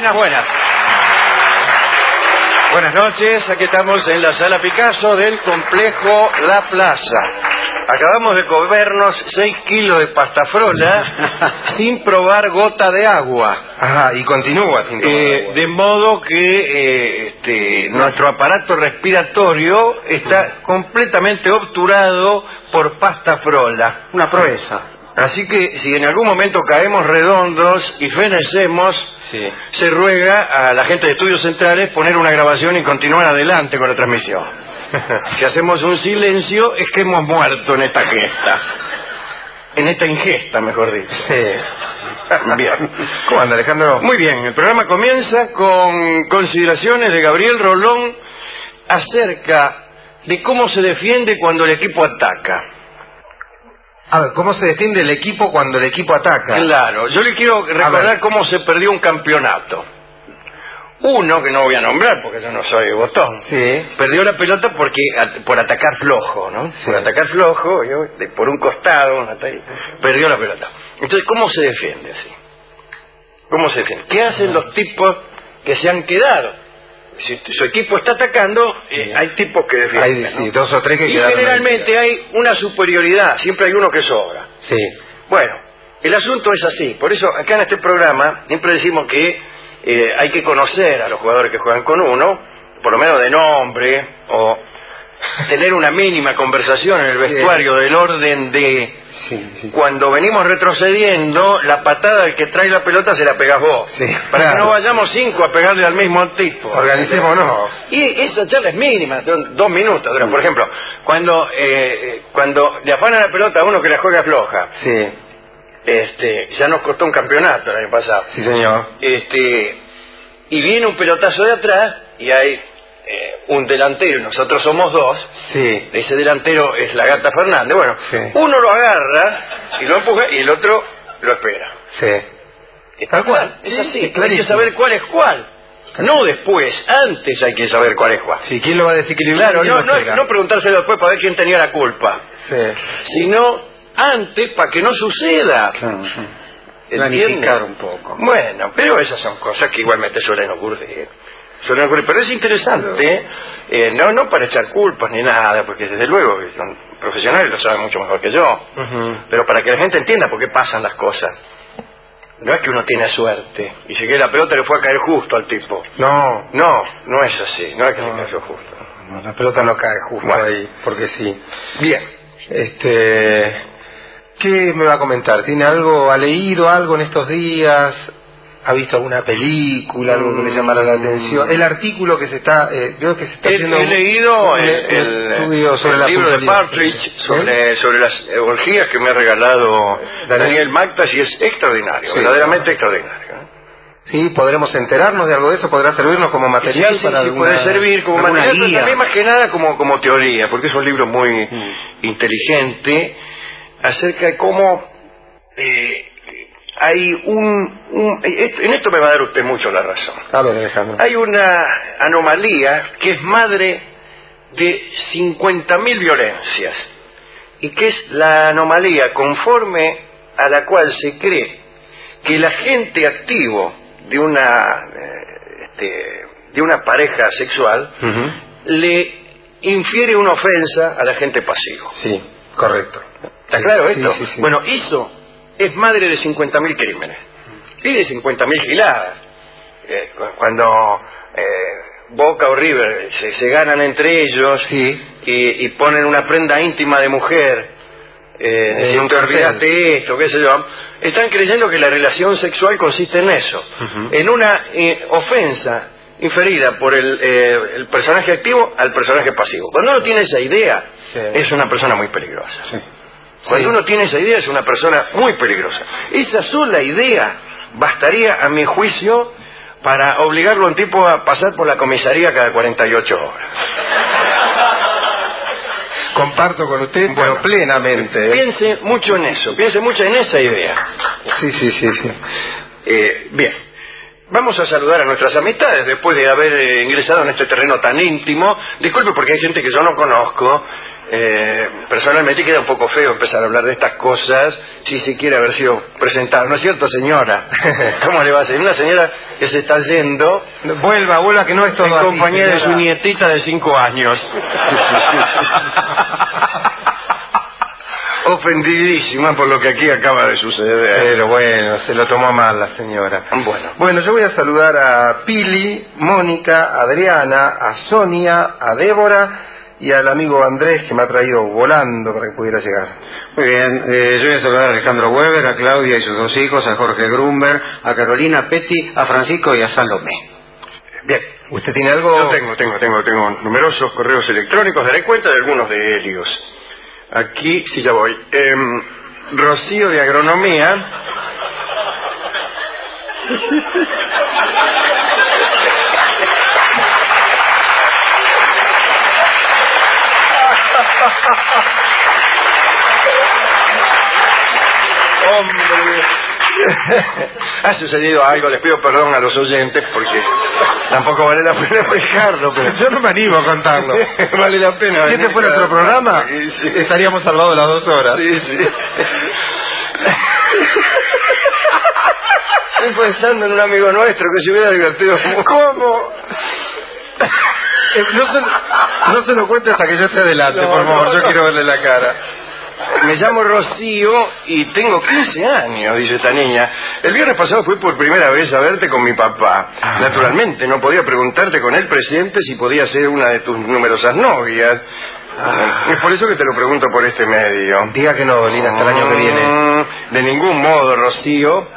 Buenas. Buenas noches, aquí estamos en la Sala Picasso del complejo La Plaza. Acabamos de comernos 6 kilos de pastafrola sin probar gota de agua. Ajá, y continúa sin probar agua. De modo que nuestro aparato respiratorio está completamente obturado por pastafrola. Una proeza. Así que si en algún momento caemos redondos y fenecemos, Sí. se ruega a la gente de Estudios Centrales poner una grabación y continuar adelante con la transmisión. Si hacemos un silencio es que hemos muerto en esta gesta. En esta ingesta, mejor dicho. Sí. Bien. ¿Cómo anda, Alejandro? Muy bien, el programa comienza con consideraciones de Gabriel Rolón acerca de cómo se defiende cuando el equipo ataca. A ver, ¿cómo se defiende el equipo cuando el equipo ataca? Claro, yo le quiero recordar cómo se perdió un campeonato. Uno, que no voy a nombrar porque yo no soy botón, Sí. perdió la pelota por atacar flojo, ¿no? Sí. Por atacar flojo, por un costado, perdió la pelota. Entonces, ¿cómo se defiende así? ¿Cómo se defiende? ¿Qué hacen los tipos que se han quedado? Si su equipo está atacando, hay tipos que defienden. Hay ¿no? 2 o 3 que y quedaron generalmente hay una superioridad, siempre hay uno que sobra. Sí. Bueno, el asunto es así. Por eso acá en este programa siempre decimos que hay que conocer a los jugadores que juegan con uno, por lo menos de nombre, o tener una mínima conversación en el vestuario del orden de... Sí. Cuando venimos retrocediendo, la patada del que trae la pelota se la pegás vos. Sí, para claro. que no vayamos 5 a pegarle al mismo tipo. Organicémonos. Y esa charla es mínima, 2 minutos. Por ejemplo, cuando le afanan la pelota a uno que la juega floja, Sí. ya nos costó un campeonato el año pasado. Sí, señor. Y viene un pelotazo de atrás y hay un delantero y nosotros somos 2. Sí. Ese delantero es la Gata Fernández. Bueno, Sí. uno lo agarra y lo empuja y el otro lo espera. Sí. Tal cual, es así. Hay que clarísimo. saber cuál es cuál. No después, antes hay que saber cuál es cuál. Sí, ¿quién lo va a desequilibrar? Claro, ¿Quién lo espera? no preguntárselo después para ver quién tenía la culpa, Sí. sino antes para que no suceda. Claro. ¿Entiende? Planificar un poco. Bueno, pero esas son cosas que igualmente suelen ocurrir. Pero es interesante, no para echar culpas ni nada, porque desde luego que son profesionales, lo saben mucho mejor que yo, pero para que la gente entienda por qué pasan las cosas. No es que uno tiene suerte y si que la pelota le fue a caer justo al tipo. No es así, no es que se cayó justo. No, la pelota no cae justo ahí, porque sí. Bien. ¿Qué me va a comentar? ¿Tiene algo, ha leído algo en estos días? ¿Ha visto alguna película, algo que le llamara la atención? El artículo que se está, veo que se está haciendo... He leído el estudio sobre el libro de Partridge sobre las orgías que me ha regalado Daniel Magdas y es extraordinario, verdaderamente extraordinario. Sí, podremos enterarnos de algo de eso, podrá servirnos como material para sí, alguna, puede servir como material, pero también más que nada como teoría, porque es un libro muy inteligente acerca de cómo hay en esto me va a dar usted mucho la razón. A ver, Alejandro. Hay una anomalía que es madre de 50.000 violencias y que es la anomalía conforme a la cual se cree que el agente activo de una pareja sexual le infiere una ofensa al agente pasivo. Sí, correcto. ¿Está claro esto? Sí. Bueno, eso es madre de 50.000 crímenes y de 50.000 giladas. Cuando Boca o River se ganan entre ellos y ponen una prenda íntima de mujer, no te olvidaste esto, qué sé yo, están creyendo que la relación sexual consiste en eso, en una ofensa inferida por el personaje activo al personaje pasivo. Cuando uno tiene esa idea, es una persona muy peligrosa. Cuando uno tiene esa idea, es una persona muy peligrosa. Esa sola idea bastaría, a mi juicio, para obligarlo a un tipo a pasar por la comisaría cada 48 horas. Comparto con usted, pero plenamente. Piense mucho en eso, piense mucho en esa idea. Sí. Bien. vamos a saludar a nuestras amistades después de haber ingresado en este terreno tan íntimo. Disculpe porque hay gente que yo no conozco. Personalmente queda un poco feo empezar a hablar de estas cosas si se quiere haber sido presentado, ¿no es cierto, señora? ¿Cómo le va a hacer? Una señora que se está yendo, vuelva, que no es todo en así, compañía de señora. su nietita de 5 años. Ofendidísima por lo que aquí acaba de suceder. Pero bueno, se lo tomó mal la señora. Bueno, yo voy a saludar a Pili, Mónica, Adriana, a Sonia, a Débora y al amigo Andrés, que me ha traído volando para que pudiera llegar. Muy bien, yo voy a saludar a Alejandro Weber, a Claudia y sus 2 hijos, a Jorge Grumber, a Carolina Petty, a Francisco y a Salomé. Bien. ¿Usted tiene algo? Yo tengo numerosos correos electrónicos, daré cuenta de algunos de ellos. Aquí, sí, ya voy. Rocío de Agronomía. Hombre, ha sucedido algo, les pido perdón a los oyentes porque tampoco vale la pena explicarlo, pero Yo no me animo a contarlo. vale la pena. Si este fue nuestro programa, Sí. estaríamos al lado de las 2 horas. Sí, sí. Estoy pensando en un amigo nuestro que se hubiera divertido. ¿Cómo? No se lo cuente hasta que yo esté adelante, No, por favor, no, yo no. quiero verle la cara. Me llamo Rocío y tengo 15 años, dice esta niña. El viernes pasado fui por primera vez a verte con mi papá. Naturalmente, no podía preguntarte con él presente si podía ser una de tus numerosas novias. Es por eso que te lo pregunto por este medio. Diga que no, Dolina, hasta el año que viene. De ningún modo, Rocío.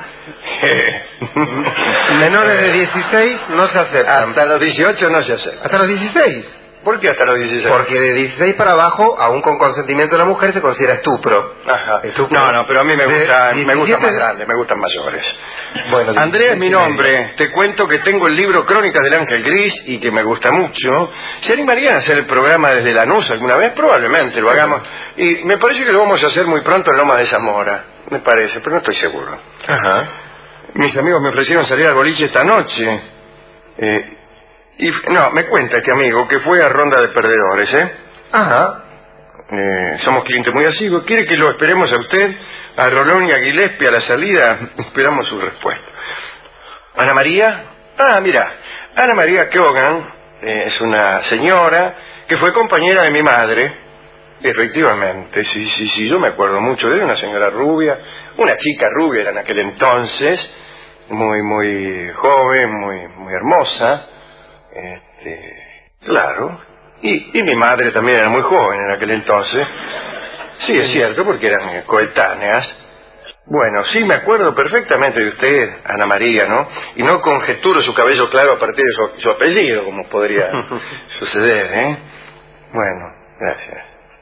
Menores de 16 no se aceptan. Hasta los 18 no se hace. ¿Hasta los 16? ¿Por qué hasta los 16? Porque de 16 para abajo, aún con consentimiento de la mujer, se considera estupro. Ajá. Estupro. No, pero a mí me De gustan 17 más grandes, me gustan mayores. Bueno, Andrea es mi 16 nombre. Te cuento que tengo el libro Crónicas del Ángel Gris y que me gusta mucho. ¿Se animarían a hacer el programa desde Lanús alguna vez? Probablemente lo hagamos. Y me parece que lo vamos a hacer muy pronto en Loma de Zamora. Me parece, pero no estoy seguro. Ajá. Mis amigos me ofrecieron salir al boliche esta noche. No, me cuenta este amigo que fue a ronda de perdedores, ¿eh? Ajá. Somos clientes muy asiduos. ¿Quiere que lo esperemos a usted, a Rolón y a Gillespie a la salida? Esperamos su respuesta. ¿Ana María? Ah, mira, Ana María Keogan es una señora que fue compañera de mi madre. Efectivamente, sí, yo me acuerdo mucho de ella, una señora rubia, una chica rubia era en aquel entonces, muy joven, muy hermosa. Claro. Y mi madre también era muy joven en aquel entonces. Sí, es cierto, porque eran coetáneas. Bueno, sí, me acuerdo perfectamente de usted, Ana María, ¿no? Y no conjeturo su cabello claro a partir de su apellido, como podría suceder, ¿eh? Bueno, gracias.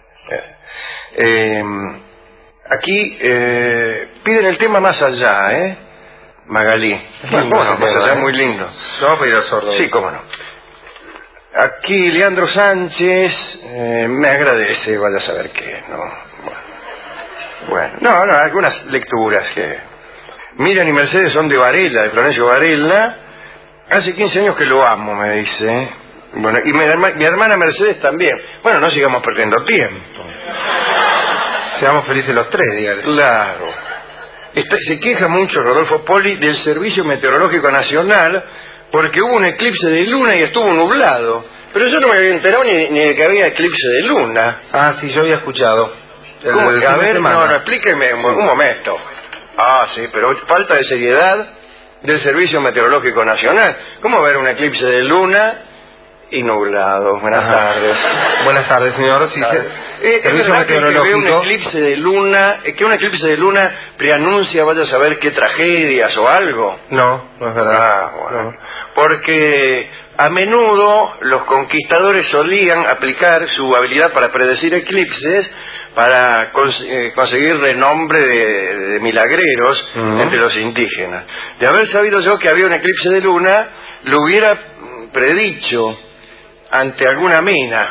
Aquí piden el tema Más Allá, ¿eh? Magalí. Bueno, Más Allá es muy lindo. No va a pedir al sordo. Sí, cómo no. Aquí Leandro Sánchez me agradece, vaya a saber qué, ¿no? Bueno, algunas lecturas que... Miriam y Mercedes son de Varela, de Florencio Varela. Hace 15 años que lo amo, me dice. Bueno, y mi hermana Mercedes también. Bueno, no sigamos perdiendo tiempo. Seamos felices los 3, dígale. Claro. Se queja mucho Rodolfo Poli del Servicio Meteorológico Nacional porque hubo un eclipse de luna y estuvo nublado. Pero yo no me había enterado ni de que había eclipse de luna. Ah, sí, yo había escuchado. ¿Cómo? A ver, no, explíqueme un momento. Ah, sí, pero falta de seriedad del Servicio Meteorológico Nacional. ¿Cómo ver un eclipse de luna y nublado? Buenas tardes. Buenas tardes, señor. Sí, ¿Es verdad que un eclipse de luna, que un eclipse de luna preanuncia, vaya a saber qué tragedias o algo? No es verdad. Ah, bueno. No. Porque a menudo los conquistadores solían aplicar su habilidad para predecir eclipses para conseguir renombre de milagreros entre los indígenas. De haber sabido yo que había un eclipse de luna, lo hubiera predicho ante alguna mina.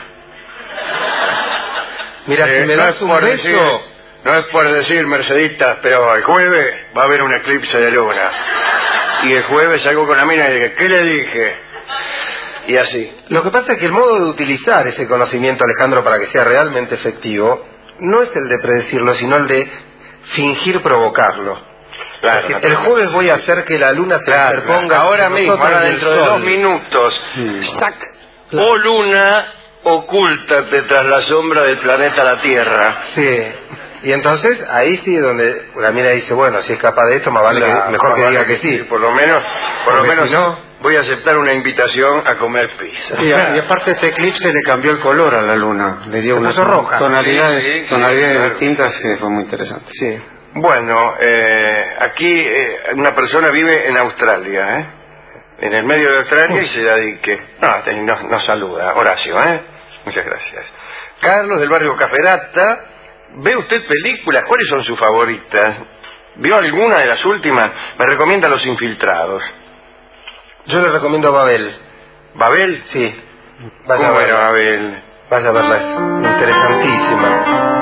Mira, si me das un beso... No es por decir, Merceditas, pero el jueves va a haber un eclipse de luna. Y el jueves salgo con la mina y le dije, ¿qué le dije? Y así. Lo que pasa es que el modo de utilizar ese conocimiento, Alejandro, para que sea realmente efectivo, no es el de predecirlo, sino el de fingir provocarlo. Claro, decir, el jueves voy a hacer que la luna se interponga. Ahora mismo, ahora dentro de 2 minutos. ¡Sac! Oh luna, ocúltate tras la sombra del planeta la Tierra. Sí. Y entonces ahí sí donde la mina dice, bueno, si es capaz de esto, más vale que, mejor que diga que sí. Por lo menos si no, voy a aceptar una invitación a comer pizza. Y aparte este eclipse le cambió el color a la luna, le dio unas roja. tonalidades claro. distintas, que fue muy interesante. Sí. Bueno, aquí una persona vive en Australia, en el medio de Australia y se dedique. Nos saluda, Horacio, muchas gracias. Carlos del barrio Caferata. ¿Ve usted películas? ¿Cuáles son sus favoritas? ¿Vio alguna de las últimas? Me recomienda Los Infiltrados. Yo le recomiendo Babel. ¿Babel? Sí. ¿Cómo era Babel? Vaya a verla, es interesantísima.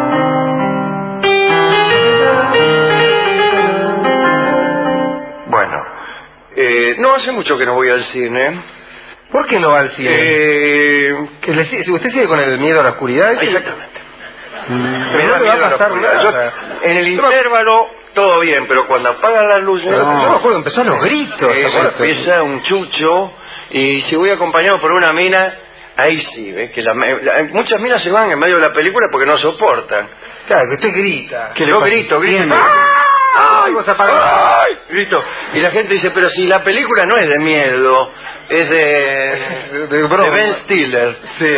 Bueno, no hace mucho que no voy al cine. ¿Por qué no va al cine? ¿Usted sigue con el miedo a la oscuridad? Exactamente. Pero no le va a pasar nada. En el intervalo todo bien, pero cuando apagan las luces... Yo me acuerdo, empezó a los gritos. Empieza un chucho, y si voy acompañado por una mina, ahí sí, ¿ves? Que muchas minas se van en medio de la película porque no soportan. Claro, que usted grita. Que yo grito. ¡Ay! ¡Ay! Grito. Y la gente dice, pero si la película no es de miedo, es de Ben Stiller. Sí.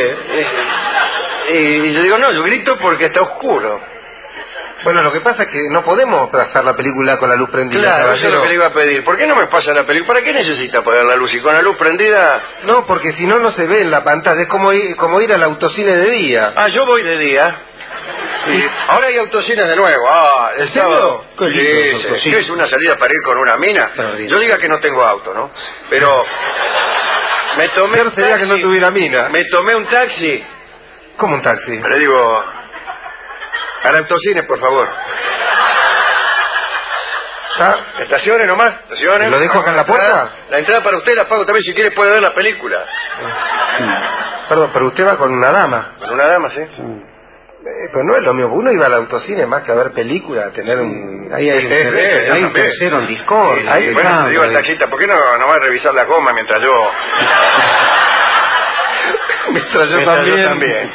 Y yo digo, no, yo grito porque está oscuro. Bueno, lo que pasa es que no podemos pasar la película con la luz prendida. Claro, eso es lo que le iba a pedir. ¿Por qué no me pasa la película? ¿Para qué necesita apagar la luz? Y con la luz prendida... No, porque si no, no se ve en la pantalla. Es como ir al autocine de día. Yo voy de día. Y ahora hay autocines de nuevo. El sábado. Sí, es una salida para ir con una mina. Yo diga que no tengo auto, ¿no? Pero me tomé un taxi. Que no tuviera mina. Me tomé un taxi. ¿Cómo un taxi? Le digo, al autocine, por favor. Estaciones nomás, estaciones. ¿Lo dejo acá en la puerta? La entrada para usted la pago también, si quiere puede ver la película. Perdón, pero usted va con una dama. Con una dama, sí. Pero no es lo mismo. Uno iba al autocine más que a ver pelícuula, a tener un... Ahí hay un tercero en Discord. Bueno, le digo al taxista, ¿por qué no va a revisar la goma mientras yo... Mientras yo también.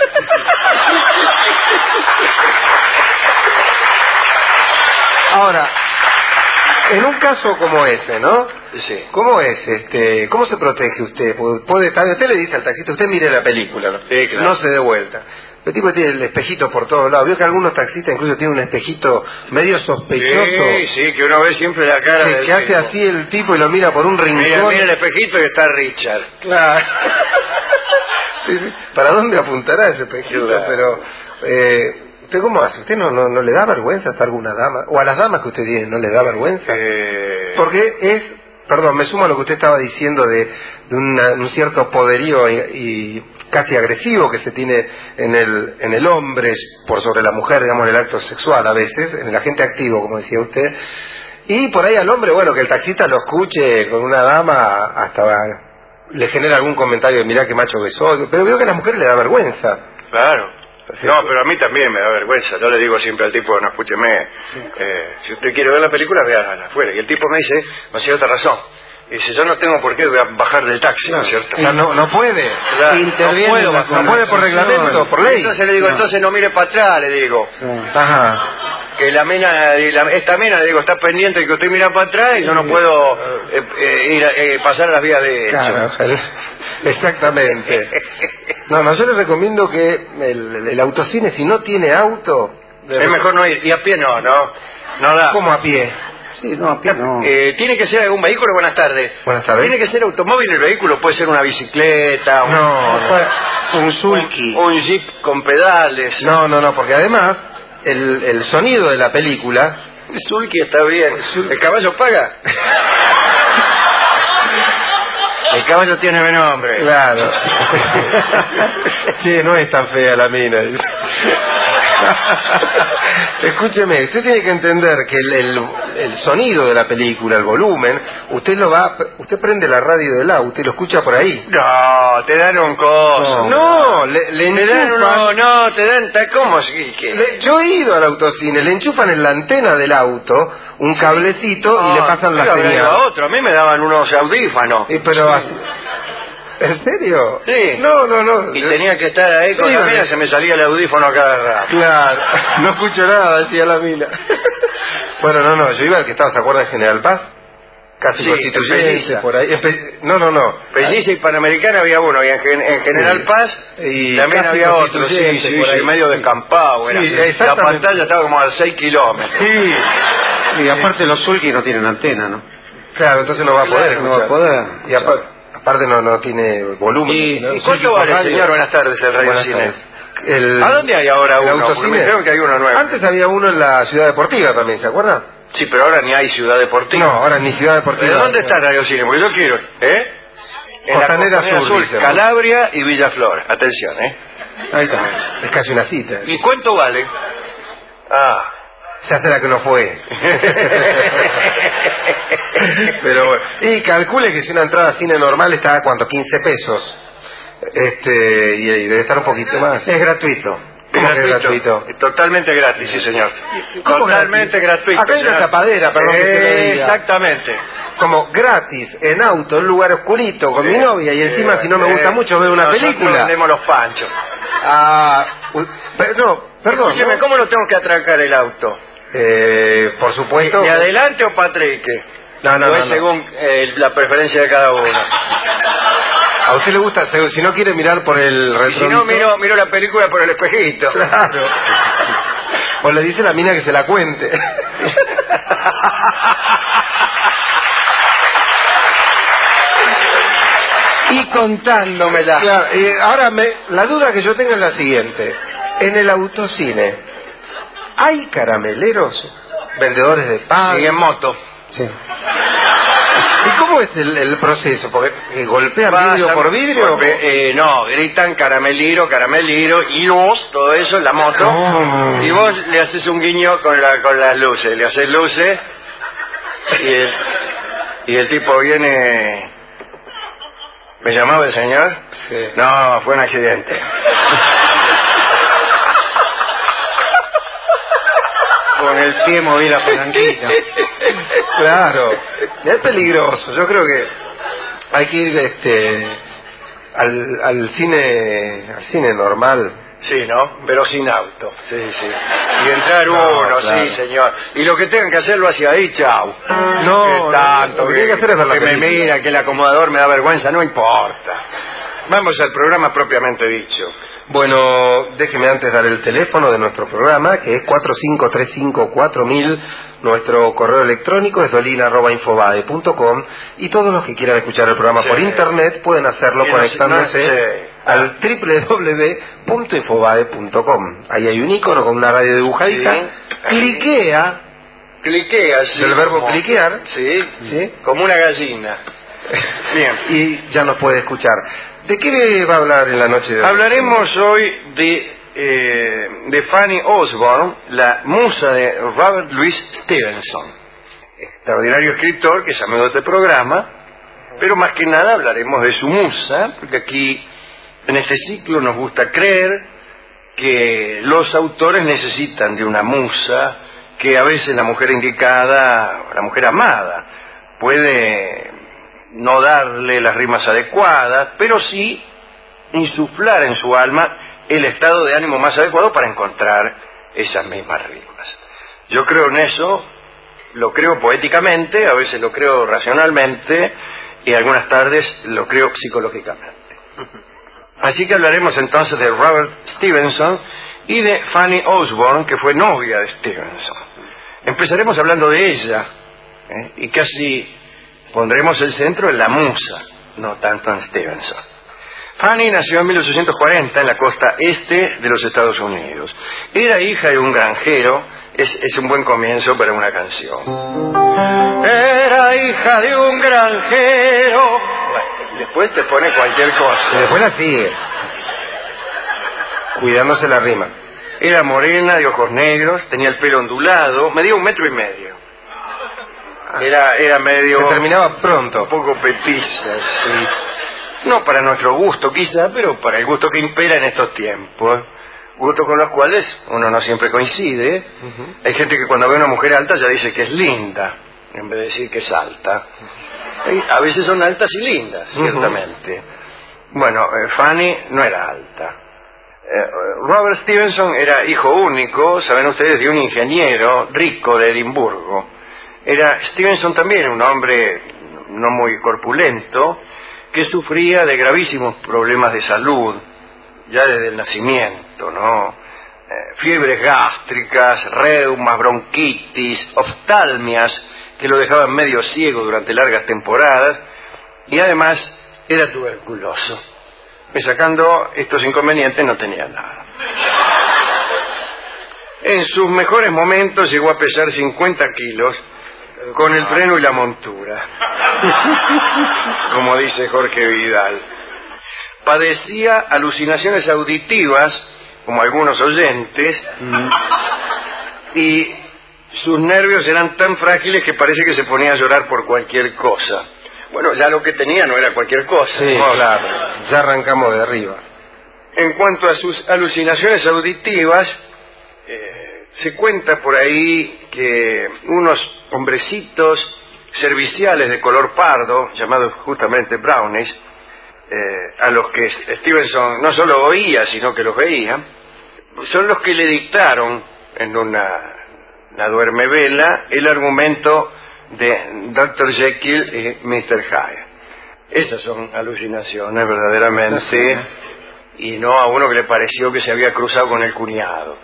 Ahora, en un caso como ese, ¿no? Sí. ¿Cómo es? ¿Cómo se protege usted? Puede estar, usted le dice al taxista, usted mire la película, ¿no? Sí, claro. No se dé vuelta. El tipo tiene el espejito por todos lados. Vio que algunos taxistas incluso tienen un espejito medio sospechoso. Sí, que uno ve siempre la cara del que hace tipo. así el tipo y lo mira por un rincón. Mira el espejito y está Richard. Claro. ¿Para dónde apuntará ese espejito? Claro. Pero, ¿usted cómo hace? ¿Usted no le da vergüenza estar alguna dama? ¿O a las damas que usted tiene no le da vergüenza? Porque perdón, me sumo a lo que usted estaba diciendo de un cierto poderío y casi agresivo que se tiene en el hombre por sobre la mujer, digamos, en el acto sexual a veces, en el agente activo, como decía usted. Y por ahí al hombre, bueno, que el taxista lo escuche con una dama, hasta le genera algún comentario de mirá qué macho que soy, pero veo que a las mujeres le da vergüenza. Claro. No, pero a mí también me da vergüenza. Yo le digo siempre al tipo, no, escúcheme, si usted quiere ver la película, véala afuera. Y el tipo me dice, no sé, otra razón. Y dice, yo no tengo por qué bajar del taxi, ¿no es cierto? O sea, no puede. Claro, no puede por reglamento, por ley. Entonces le digo, entonces no mire para atrás, le digo. Ajá. Que esta mina, le digo, está pendiente de que usted mira para atrás y yo no puedo pasar las vías de hecho. Claro, exactamente. No, yo le recomiendo que el autocine, si no tiene auto... Es mejor no ir, y a pie no da. ¿Cómo a pie? Sí, no, a pie no. Tiene que ser algún vehículo. Buenas tardes. Buenas tardes. Tiene que ser automóvil el vehículo, puede ser una bicicleta, un sulky, un jeep con pedales. No, porque además el sonido de la película... El sulky está bien. ¿El caballo paga? El caballo tiene mi nombre. Claro. Sí, no es tan fea la mina. Escúcheme, usted tiene que entender que el sonido de la película, el volumen, usted prende la radio del auto y lo escucha por ahí. No, te dan un coso. No, le enchufan. Te dan, ¿cómo? Yo he ido al autocine, le enchufan en la antena del auto un cablecito y le pasan la señal. A otro, a mí me daban unos audífonos. Pero ¿en serio? Sí. No. Y tenía que estar ahí con la mina, se me salía el audífono cada rato. Claro, no escucho nada, decía la mina. Bueno, no, yo iba al que estaba, ¿se acuerdan? General Paz? Casi sí, Constituyente, por ahí. No. Pelliza y Panamericana había uno, y en General Paz y también había otro, sí, medio descampado. Sí, la pantalla estaba como a 6 kilómetros. Sí. Y aparte los Sulky no tienen antena, ¿no? Claro, entonces no va a poder escuchar. No va a poder. Y aparte no tiene volumen. ¿Y cuánto vale, señor? Buenas tardes, el Radio Cine. ¿A dónde hay ahora uno? Porque me dijeron que hay uno nuevo. Antes había uno en la Ciudad Deportiva también, ¿se acuerda? Sí, pero ahora ni hay Ciudad Deportiva. No, ahora ni Ciudad Deportiva. ¿De dónde está Radio Cine? Porque yo quiero, En Costanera la Sur, dice, Calabria y Villaflor. Atención, Ahí está. Es casi una cita. ¿Y cuánto vale? Se hace la que no fue. Pero bueno. Y calcule que si una entrada a cine normal está, ¿cuánto? 15 pesos. Y debe estar un poquito más. Es gratuito. Es gratuito. Totalmente gratis, sí, señor. Totalmente gratuito. Acá hay una tapadera, perdón que se lo diga. Exactamente. Como gratis, en auto, en un lugar oscurito, con mi novia, y encima si no me gusta mucho ver una película. Vendemos los panchos. Perdón. Escúcheme, ¿cómo lo tengo que atracar el auto? Por supuesto. ¿De adelante o patrique? No. Según la preferencia de cada uno. A usted le gusta, si no quiere mirar por el retrovisor. Y si no, miro la película por el espejito. Claro. O le dice la mina que se la cuente. Y contándomela. Claro, ahora la duda que yo tengo es la siguiente. En el autocine, ¿hay carameleros? ¿Vendedores de pan? Sí, en moto. Sí. ¿Y cómo es el proceso? Porque golpean vidrio por vidrio. No, gritan carameliro, y vos, todo eso en la moto. Oh. Y vos le haces un guiño con las luces. Le haces luces y el tipo viene. ¿Me llamaba el señor? Sí. No, fue un accidente. Con el pie moví la palanquita. Claro, es peligroso. Yo creo que hay que ir al cine normal. Sí, ¿no? Pero sin auto. Sí. Y entrar uno, claro. Sí, señor. Y lo que tengan que hacerlo hacia ahí, chau. No, tanto. Lo que tiene que hacer es ver la película. Me mira, que el acomodador me da vergüenza, no importa. Vamos al programa propiamente dicho. Bueno, déjeme antes dar el teléfono de nuestro programa, que es 45354000. Nuestro correo electrónico es dolina@infobae.com, y todos los que quieran escuchar el programa por internet pueden hacerlo conectándose al www.infobae.com. Ahí hay un icono con una radio dibujadita. Cliquea, sí. Del verbo cliquear. Sí. Como una gallina. Bien. Y ya nos puede escuchar. ¿De qué va a hablar en la noche de hoy? Hablaremos hoy de Fanny Osborne, la musa de Robert Louis Stevenson, extraordinario escritor que es amigo de este programa, pero más que nada hablaremos de su musa, porque aquí en este ciclo nos gusta creer que los autores necesitan de una musa, que a veces la mujer indicada, la mujer amada, puede no darle las rimas adecuadas, pero sí insuflar en su alma el estado de ánimo más adecuado para encontrar esas mismas rimas. Yo creo en eso, lo creo poéticamente, a veces lo creo racionalmente y algunas tardes lo creo psicológicamente. Así que hablaremos entonces de Robert Stevenson y de Fanny Osborne, que fue novia de Stevenson. Empezaremos hablando de ella, y casi pondremos el centro en la musa, no tanto en Stevenson. Fanny nació en 1840 en la costa este de los Estados Unidos. Era hija de un granjero, es un buen comienzo para una canción. Era hija de un granjero. Bueno, después te pone cualquier cosa. Y después la sigue, cuidándose la rima. Era morena, de ojos negros, tenía el pelo ondulado, medía 1,5 metros. Era medio... Se terminaba pronto. Un poco petiza, sí. No para nuestro gusto quizá, pero para el gusto que impera en estos tiempos. Gustos con los cuales uno no siempre coincide. Hay gente que cuando ve a una mujer alta ya dice que es linda, en vez de decir que es alta. A veces son altas y lindas, ciertamente. Bueno, Fanny no era alta. Robert Stevenson era hijo único, saben ustedes, de un ingeniero rico de Edimburgo. Stevenson también un hombre no muy corpulento, que sufría de gravísimos problemas de salud, ya desde el nacimiento, ¿no? Fiebres gástricas, reumas, bronquitis, oftalmias, que lo dejaban medio ciego durante largas temporadas, y además era tuberculoso. Sacando estos inconvenientes no tenía nada. En sus mejores momentos llegó a pesar 50 kilos con el freno y la montura, como dice Jorge Vidal. Padecía alucinaciones auditivas, como algunos oyentes, y sus nervios eran tan frágiles que parece que se ponía a llorar por cualquier cosa. Bueno, ya lo que tenía no era cualquier cosa. Sí, ¿no? claro, ya arrancamos de arriba. En cuanto a sus alucinaciones auditivas, se cuenta por ahí que unos hombrecitos serviciales de color pardo, llamados justamente brownies, a los que Stevenson no solo oía, sino que los veía, son los que le dictaron en una duermevela el argumento de Dr. Jekyll y Mr. Hyde. Esas son alucinaciones verdaderamente, y no a uno que le pareció que se había cruzado con el cuñado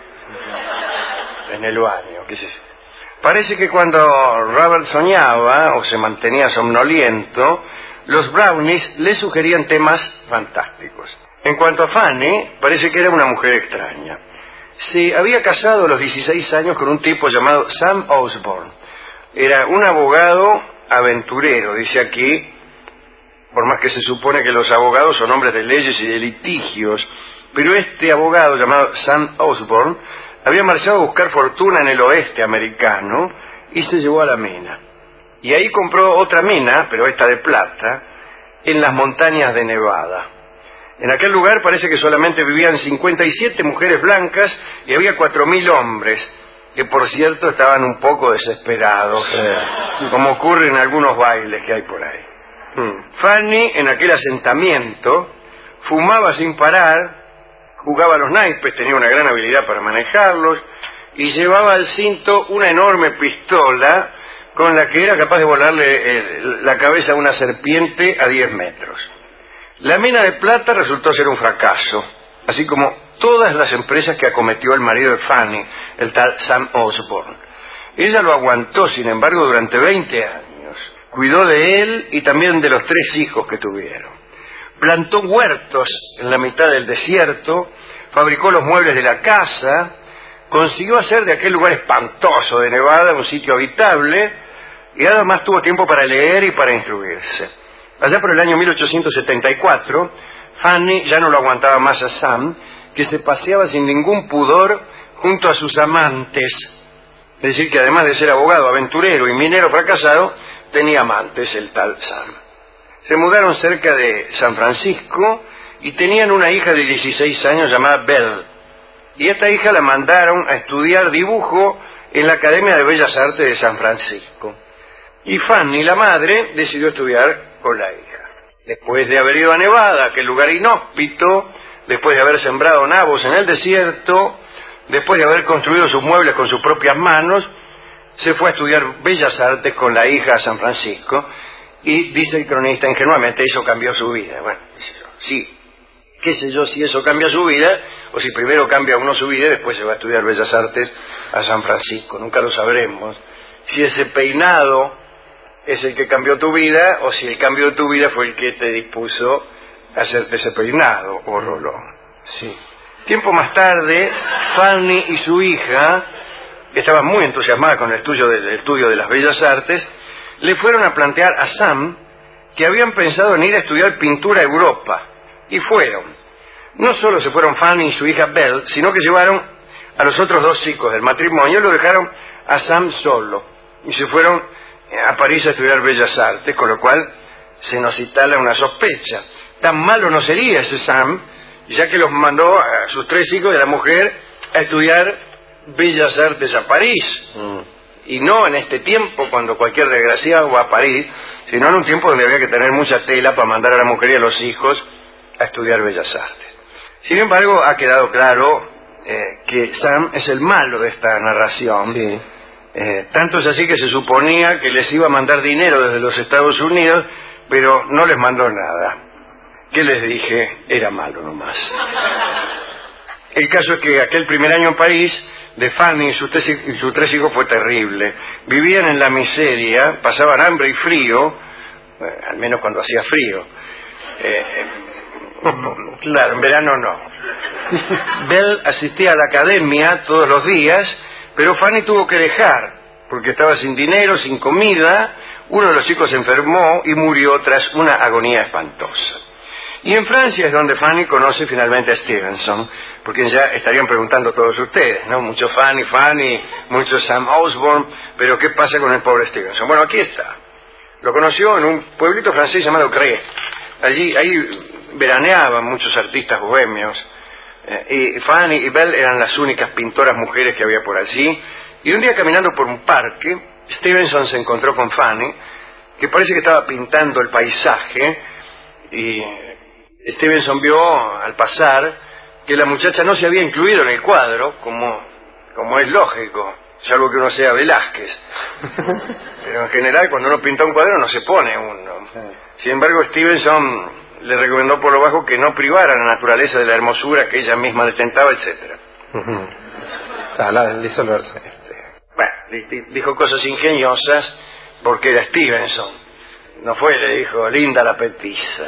en el baño. ¿Qué es eso? Parece que cuando Robert soñaba o se mantenía somnoliento, los brownies le sugerían temas fantásticos. En cuanto a Fanny, parece que era una mujer extraña. Se había casado a los 16 años con un tipo llamado Sam Osborne. Era un abogado aventurero, dice aquí, por más que se supone que los abogados son hombres de leyes y de litigios, pero este abogado llamado Sam Osborne había marchado a buscar fortuna en el oeste americano y se llevó a la mina. Y ahí compró otra mina, pero esta de plata, en las montañas de Nevada. En aquel lugar parece que solamente vivían 57 mujeres blancas y había 4.000 hombres, que por cierto estaban un poco desesperados, como ocurre en algunos bailes que hay por ahí. Fanny, en aquel asentamiento, fumaba sin parar, jugaba a los naipes, tenía una gran habilidad para manejarlos, y llevaba al cinto una enorme pistola con la que era capaz de volarle la cabeza a una serpiente a 10 metros. La mina de plata resultó ser un fracaso, así como todas las empresas que acometió el marido de Fanny, el tal Sam Osborne. Ella lo aguantó, sin embargo, durante 20 años. Cuidó de él y también de los 3 hijos que tuvieron. Plantó huertos en la mitad del desierto, fabricó los muebles de la casa, consiguió hacer de aquel lugar espantoso de Nevada un sitio habitable, y además tuvo tiempo para leer y para instruirse. Allá por el año 1874, Fanny ya no lo aguantaba más a Sam, que se paseaba sin ningún pudor junto a sus amantes. Es decir, que además de ser abogado, aventurero y minero fracasado, tenía amantes el tal Sam. Se mudaron cerca de San Francisco y tenían una hija de 16 años llamada Belle. Y esta hija la mandaron a estudiar dibujo en la Academia de Bellas Artes de San Francisco. Y Fanny, la madre, decidió estudiar con la hija. Después de haber ido a Nevada, aquel lugar inhóspito, después de haber sembrado nabos en el desierto, después de haber construido sus muebles con sus propias manos, se fue a estudiar Bellas Artes con la hija a San Francisco, y dice el cronista ingenuamente, eso cambió su vida. Bueno, sí, qué sé yo si eso cambia su vida, o si primero cambia uno su vida y después se va a estudiar Bellas Artes a San Francisco, nunca lo sabremos. Si ese peinado es el que cambió tu vida, o si el cambio de tu vida fue el que te dispuso a hacerte ese peinado o rolón. Sí. Tiempo más tarde, Fanny y su hija, que estaban muy entusiasmadas con el estudio de las Bellas Artes, le fueron a plantear a Sam que habían pensado en ir a estudiar pintura a Europa, y fueron. No solo se fueron Fanny y su hija Belle, sino que llevaron a los otros dos chicos del matrimonio, lo dejaron a Sam solo y se fueron a París a estudiar Bellas Artes, con lo cual se nos instala una sospecha. Tan malo no sería ese Sam, ya que los mandó a sus tres hijos y a la mujer a estudiar Bellas Artes a París. Y no en este tiempo cuando cualquier desgraciado va a París, sino en un tiempo donde había que tener mucha tela para mandar a la mujer y a los hijos a estudiar Bellas Artes. Sin embargo, ha quedado claro que Sam es el malo de esta narración. Sí. Tanto es así que se suponía que les iba a mandar dinero desde los Estados Unidos, pero no les mandó nada. ¿Qué les dije? Era malo nomás. El caso es que aquel primer año en París de Fanny y sus tres hijos fue terrible. Vivían en la miseria, pasaban hambre y frío, al menos cuando hacía frío. Claro, en verano no. Belle asistía a la academia todos los días, pero Fanny tuvo que dejar, porque estaba sin dinero, sin comida. Uno de los chicos se enfermó y murió tras una agonía espantosa. Y en Francia es donde Fanny conoce finalmente a Stevenson, porque ya estarían preguntando todos ustedes, ¿no? Mucho Fanny, mucho Sam Osborne, pero ¿qué pasa con el pobre Stevenson? Bueno, aquí está. Lo conoció en un pueblito francés llamado Cré. Ahí veraneaban muchos artistas bohemios, y Fanny y Belle eran las únicas pintoras mujeres que había por allí. Y un día caminando por un parque, Stevenson se encontró con Fanny, que parece que estaba pintando el paisaje, y Stevenson vio al pasar que la muchacha no se había incluido en el cuadro, como es lógico, salvo que uno sea Velázquez. Pero en general cuando uno pinta un cuadro no se pone uno. Sin embargo, Stevenson le recomendó por lo bajo que no privara a la naturaleza de la hermosura que ella misma detentaba, etcétera. Bueno, dijo cosas ingeniosas porque era Stevenson. No fue, le dijo, linda la petiza.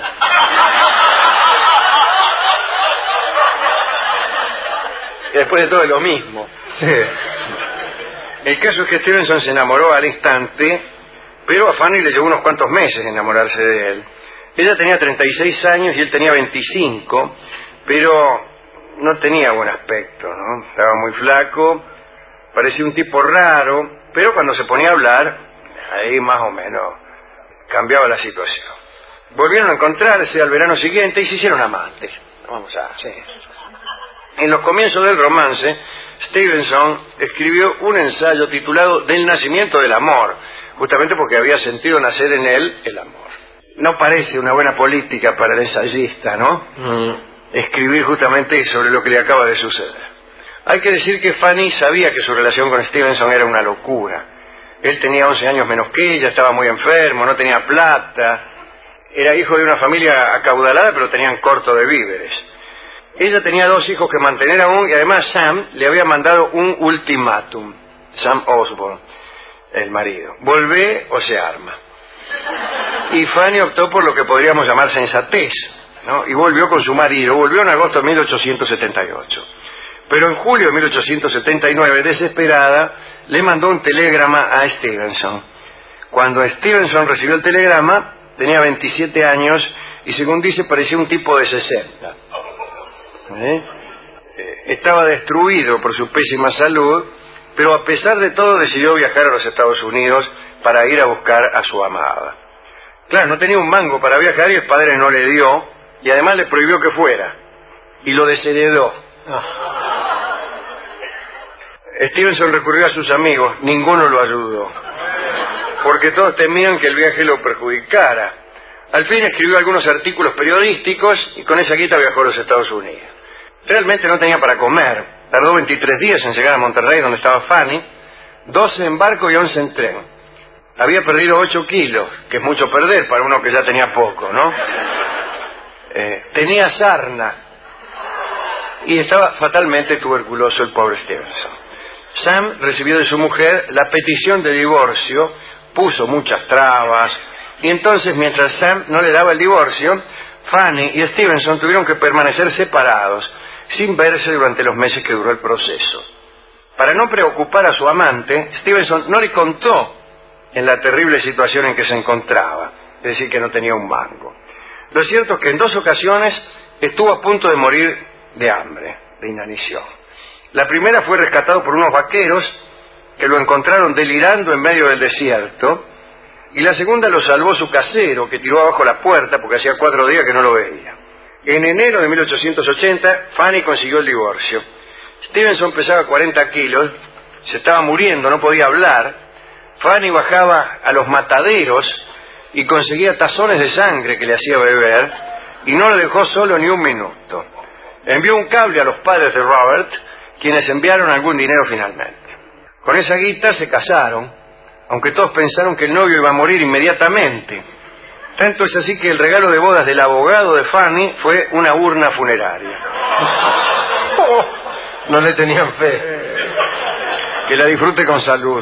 Y después de todo es lo mismo. Sí. El caso es que Stevenson se enamoró al instante, pero a Fanny le llevó unos cuantos meses enamorarse de él. Ella tenía 36 años y él tenía 25, pero no tenía buen aspecto, ¿no? Estaba muy flaco, parecía un tipo raro, pero cuando se ponía a hablar, ahí más o menos cambiaba la situación. Volvieron a encontrarse al verano siguiente y se hicieron amantes. Sí. En los comienzos del romance, Stevenson escribió un ensayo titulado Del nacimiento del amor, justamente porque había sentido nacer en él el amor. No parece una buena política para el ensayista, ¿no? Escribir justamente sobre lo que le acaba de suceder. Hay que decir que Fanny sabía que su relación con Stevenson era una locura. Él tenía 11 años menos que ella, estaba muy enfermo, no tenía plata, era hijo de una familia acaudalada, pero tenían corto de víveres. Ella tenía 2 hijos que mantener aún, y además Sam le había mandado un ultimátum. Sam Osborne, el marido. Volvé o se arma. Y Fanny optó por lo que podríamos llamar sensatez, ¿no? Y volvió con su marido. Volvió en agosto de 1878. Pero en julio de 1879, desesperada, le mandó un telegrama a Stevenson. Cuando Stevenson recibió el telegrama, tenía 27 años y, según dice, parecía un tipo de 60. Estaba destruido por su pésima salud, pero a pesar de todo decidió viajar a los Estados Unidos para ir a buscar a su amada. Claro, no tenía un mango para viajar y el padre no le dio, y además le prohibió que fuera, y lo desheredó. Stevenson recurrió a sus amigos, ninguno lo ayudó, porque todos temían que el viaje lo perjudicara. Al fin escribió algunos artículos periodísticos y con esa guita viajó a los Estados Unidos. Realmente no tenía para comer, tardó 23 días en llegar a Monterrey, donde estaba Fanny, 12 en barco y 11 en tren. Había perdido 8 kilos, que es mucho perder para uno que ya tenía poco, ¿no? Tenía sarna y estaba fatalmente tuberculoso el pobre Stevenson. Sam recibió de su mujer la petición de divorcio, puso muchas trabas, y entonces, mientras Sam no le daba el divorcio, Fanny y Stevenson tuvieron que permanecer separados, sin verse durante los meses que duró el proceso. Para no preocupar a su amante, Stevenson no le contó en la terrible situación en que se encontraba, es decir, que no tenía un mango. Lo cierto es que en 2 ocasiones estuvo a punto de morir de hambre, de inanición. La primera fue rescatado por unos vaqueros que lo encontraron delirando en medio del desierto, y la segunda lo salvó su casero, que tiró abajo la puerta porque hacía 4 días que no lo veía. En enero de 1880, Fanny consiguió el divorcio. Stevenson pesaba 40 kilos, se estaba muriendo, no podía hablar. Fanny bajaba a los mataderos y conseguía tazones de sangre que le hacía beber, y no lo dejó solo ni un minuto. Envió un cable a los padres de Robert, quienes enviaron algún dinero finalmente. Con esa guita se casaron, aunque todos pensaron que el novio iba a morir inmediatamente. Tanto es así que el regalo de bodas del abogado de Fanny fue una urna funeraria. No le tenían fe. Que la disfrute con salud.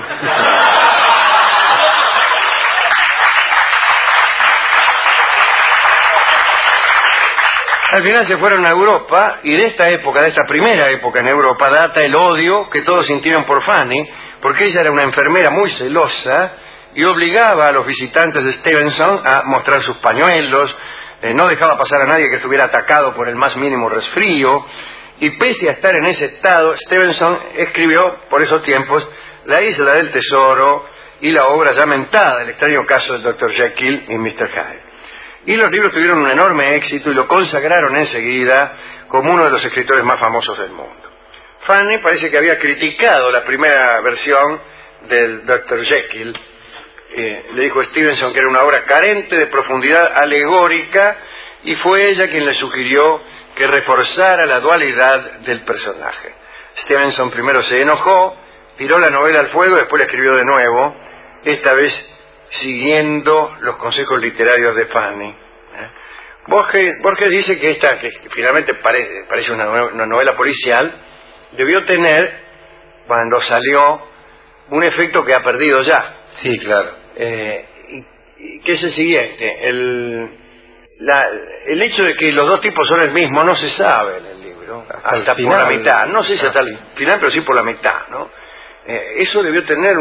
Al final se fueron a Europa, y de esta época, de esta primera época en Europa, data el odio que todos sintieron por Fanny, porque ella era una enfermera muy celosa y obligaba a los visitantes de Stevenson a mostrar sus pañuelos, no dejaba pasar a nadie que estuviera atacado por el más mínimo resfrío, y pese a estar en ese estado, Stevenson escribió, por esos tiempos, La isla del tesoro y la obra ya mentada, El extraño caso del Dr. Jekyll y Mr. Hyde. Y los libros tuvieron un enorme éxito y lo consagraron enseguida como uno de los escritores más famosos del mundo. Fanny parece que había criticado la primera versión del Dr. Jekyll. Le dijo a Stevenson que era una obra carente de profundidad alegórica, y fue ella quien le sugirió que reforzara la dualidad del personaje. Stevenson primero se enojó, tiró la novela al fuego, después la escribió de nuevo, esta vez siguiendo los consejos literarios de Fanny. Borges dice que esta, que finalmente parece una novela policial, debió tener, cuando salió, un efecto que ha perdido ya. Sí, claro. Y que es el siguiente: el hecho de que los dos tipos son el mismo no se sabe en el libro, hasta por la mitad. No sé si hasta el final, pero sí por la mitad, ¿no? Eso debió tener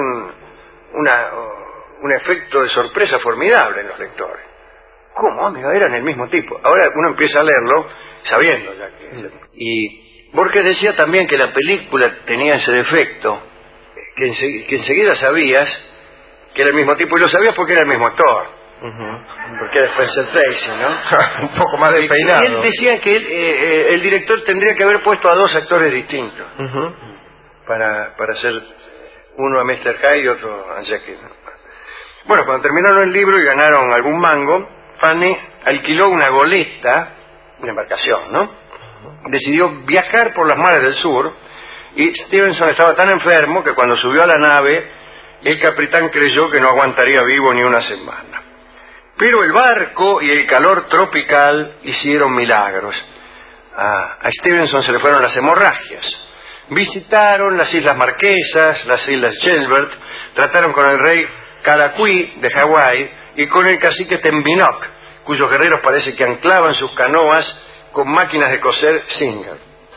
un efecto de sorpresa formidable en los lectores. ¿Cómo, amiga? Eran el mismo tipo. Ahora uno empieza a leerlo sabiendo ya que... Y Borges decía también que la película tenía ese defecto, que enseguida sabías que era el mismo tipo, y lo sabías porque era el mismo actor. Porque era Spencer Tracy, ¿no? Un poco más despeinado. Y él decía que el director tendría que haber puesto a 2 actores distintos para hacer uno a Mr. Hyde y otro a Jekyll. Bueno, cuando terminaron el libro y ganaron algún mango, Fanny alquiló una goleta, una embarcación, ¿no? Decidió viajar por las mares del sur, y Stevenson estaba tan enfermo que cuando subió a la nave, el capitán creyó que no aguantaría vivo ni una semana. Pero el barco y el calor tropical hicieron milagros. A Stevenson se le fueron las hemorragias. Visitaron las Islas Marquesas, las Islas Gilbert, trataron con el rey Calaqui de Hawái y con el cacique Tembinoc, cuyos guerreros parece que anclaban sus canoas con máquinas de coser Singer.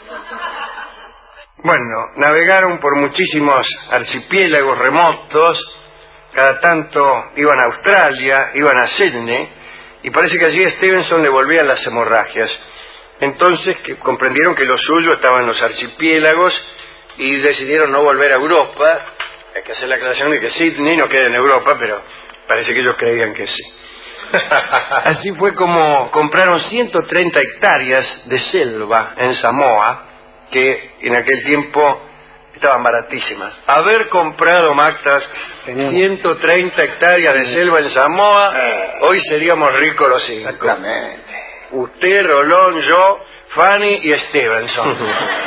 Bueno, navegaron por muchísimos archipiélagos remotos, cada tanto iban a Australia, iban a Sydney, y parece que allí a Stevenson le volvían las hemorragias. Entonces comprendieron que lo suyo estaba en los archipiélagos y decidieron no volver a Europa. Hay que hacer la aclaración de que Sydney no queda en Europa, pero parece que ellos creían que sí. Así fue como compraron 130 hectáreas de selva en Samoa, que en aquel tiempo estaban baratísimas. Haber comprado, Mactas, 130 hectáreas de selva en Samoa, hoy seríamos ricos los 5. Exactamente. Usted, Rolón, yo, Fanny y Stevenson.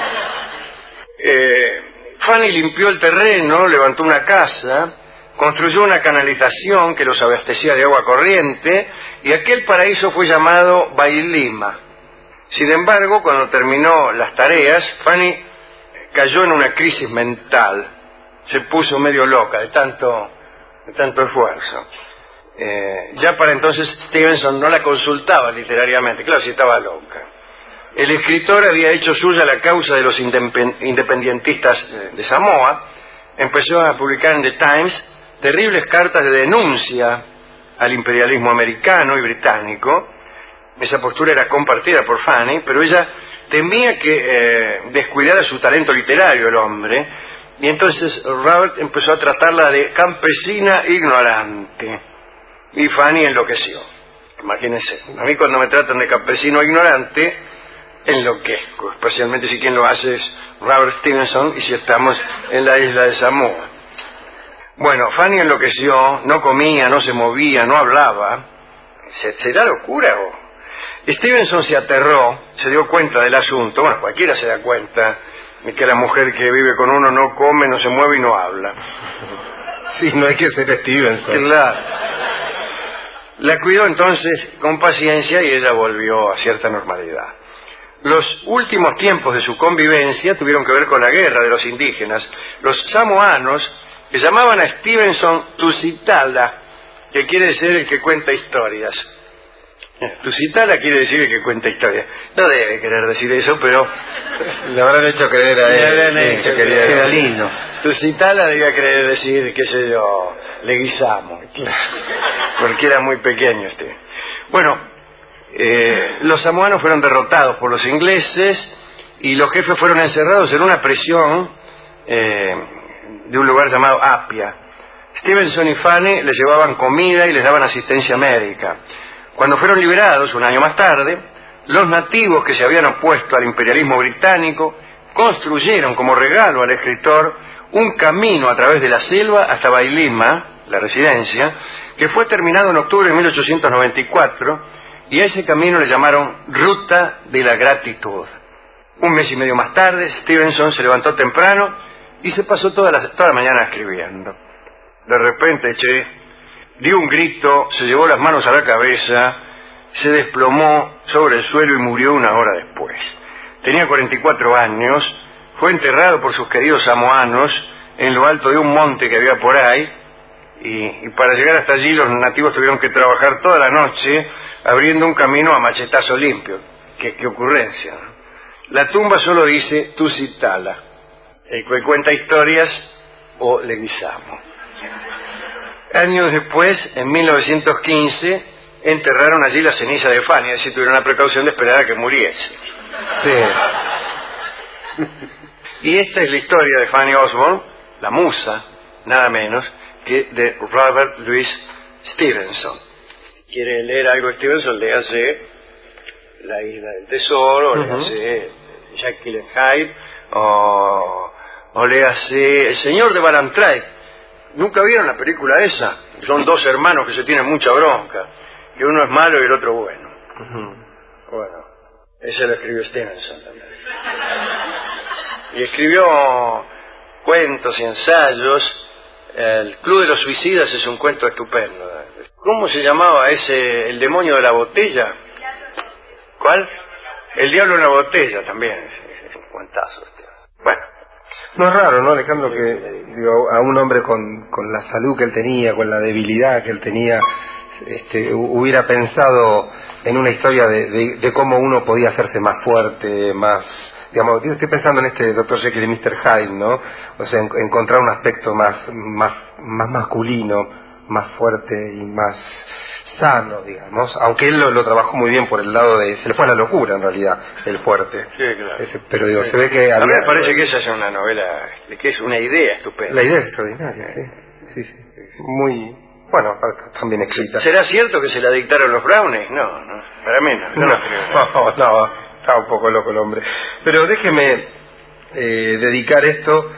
Fanny limpió el terreno, levantó una casa, construyó una canalización que los abastecía de agua corriente, y aquel paraíso fue llamado Bailima. Sin embargo, cuando terminó las tareas, Fanny cayó en una crisis mental. Se puso medio loca de tanto esfuerzo. Ya para entonces Stevenson no la consultaba literariamente, claro, si estaba loca. El escritor había hecho suya la causa de los independentistas de Samoa, empezó a publicar en The Times terribles cartas de denuncia al imperialismo americano y británico. Esa postura era compartida por Fanny, pero ella temía que descuidara su talento literario el hombre, y entonces Robert empezó a tratarla de campesina ignorante, y Fanny enloqueció. Imagínense, a mí cuando me tratan de campesino ignorante, enloquezco, especialmente si quien lo hace es Robert Stevenson y si estamos en la isla de Samoa. Bueno, Fanny enloqueció, no comía, no se movía, no hablaba. ¿Será locura o...? Stevenson se aterró, se dio cuenta del asunto. Bueno, cualquiera se da cuenta de que la mujer que vive con uno no come, no se mueve y no habla. Sí, no hay que ser Stevenson. Claro. La cuidó entonces con paciencia y ella volvió a cierta normalidad. Los últimos tiempos de su convivencia tuvieron que ver con la guerra de los indígenas. Los samoanos que llamaban a Stevenson Tusitala, que quiere decir el que cuenta historias. Tusitala quiere decir el que cuenta historias. No debe querer decir eso, pero le habrán hecho creer a él. Que quería lindo. Tusitala debía querer decir, qué sé yo, Leguizamo, porque era muy pequeño este. Bueno, los samoanos fueron derrotados por los ingleses y los jefes fueron encerrados en una prisión de un lugar llamado Apia. Stevenson y Fanny les llevaban comida y les daban asistencia médica. Cuando fueron liberados, un año más tarde, los nativos que se habían opuesto al imperialismo británico construyeron como regalo al escritor un camino a través de la selva hasta Bailima, la residencia, que fue terminado en octubre de 1894, y a ese camino le llamaron Ruta de la Gratitud. Un mes y medio más tarde, Stevenson se levantó temprano y se pasó toda la mañana escribiendo. De repente, dio un grito, se llevó las manos a la cabeza, se desplomó sobre el suelo y murió una hora después. Tenía 44 años, fue enterrado por sus queridos samoanos en lo alto de un monte que había por ahí, y para llegar hasta allí los nativos tuvieron que trabajar toda la noche abriendo un camino a machetazo limpio. Qué ocurrencia, ¿no? La tumba solo dice Tusitala, el que cuenta historias o Leguizamo. Años después, en 1915, enterraron allí la ceniza de Fanny, es decir, tuvieron la precaución de esperar a que muriese. Sí. Y esta es la historia de Fanny Osborne, la musa, nada menos, que de Robert Louis Stevenson. ¿Quiere leer algo de Stevenson? Léase La Isla del Tesoro, léase Jekyll and Hyde, o léase El Señor de Ballantrae. ¿Nunca vieron la película esa? Son dos hermanos que se tienen mucha bronca, que uno es malo y el otro bueno. Bueno, ese lo escribió Stevenson también. Y escribió cuentos y ensayos. El Club de los Suicidas es un cuento estupendo. ¿Cómo se llamaba ese, el demonio de la botella? ¿Cuál? El diablo en la botella también. Es un cuentazo. Bueno. No es raro, ¿no, Alejandro? Que digo, a un hombre con la salud que él tenía, con la debilidad que él tenía, hubiera pensado en una historia de cómo uno podía hacerse más fuerte, más... Digamos, estoy pensando en este Dr. Jekyll y Mr. Hyde, ¿no? O sea, encontrar un aspecto más masculino, más fuerte y más sano, digamos, aunque él lo trabajó muy bien por el lado de... Se le fue a la locura, en realidad, el fuerte. Sí, claro. Pero digo, sí. Se ve que... A mí me parece que esa es una novela, que es una idea estupenda. La idea es extraordinaria, sí. Muy... Bueno, también escrita. ¿Será cierto que se la dictaron los Brownies? No, para mí no. No, está un poco loco el hombre. Pero déjeme dedicar esto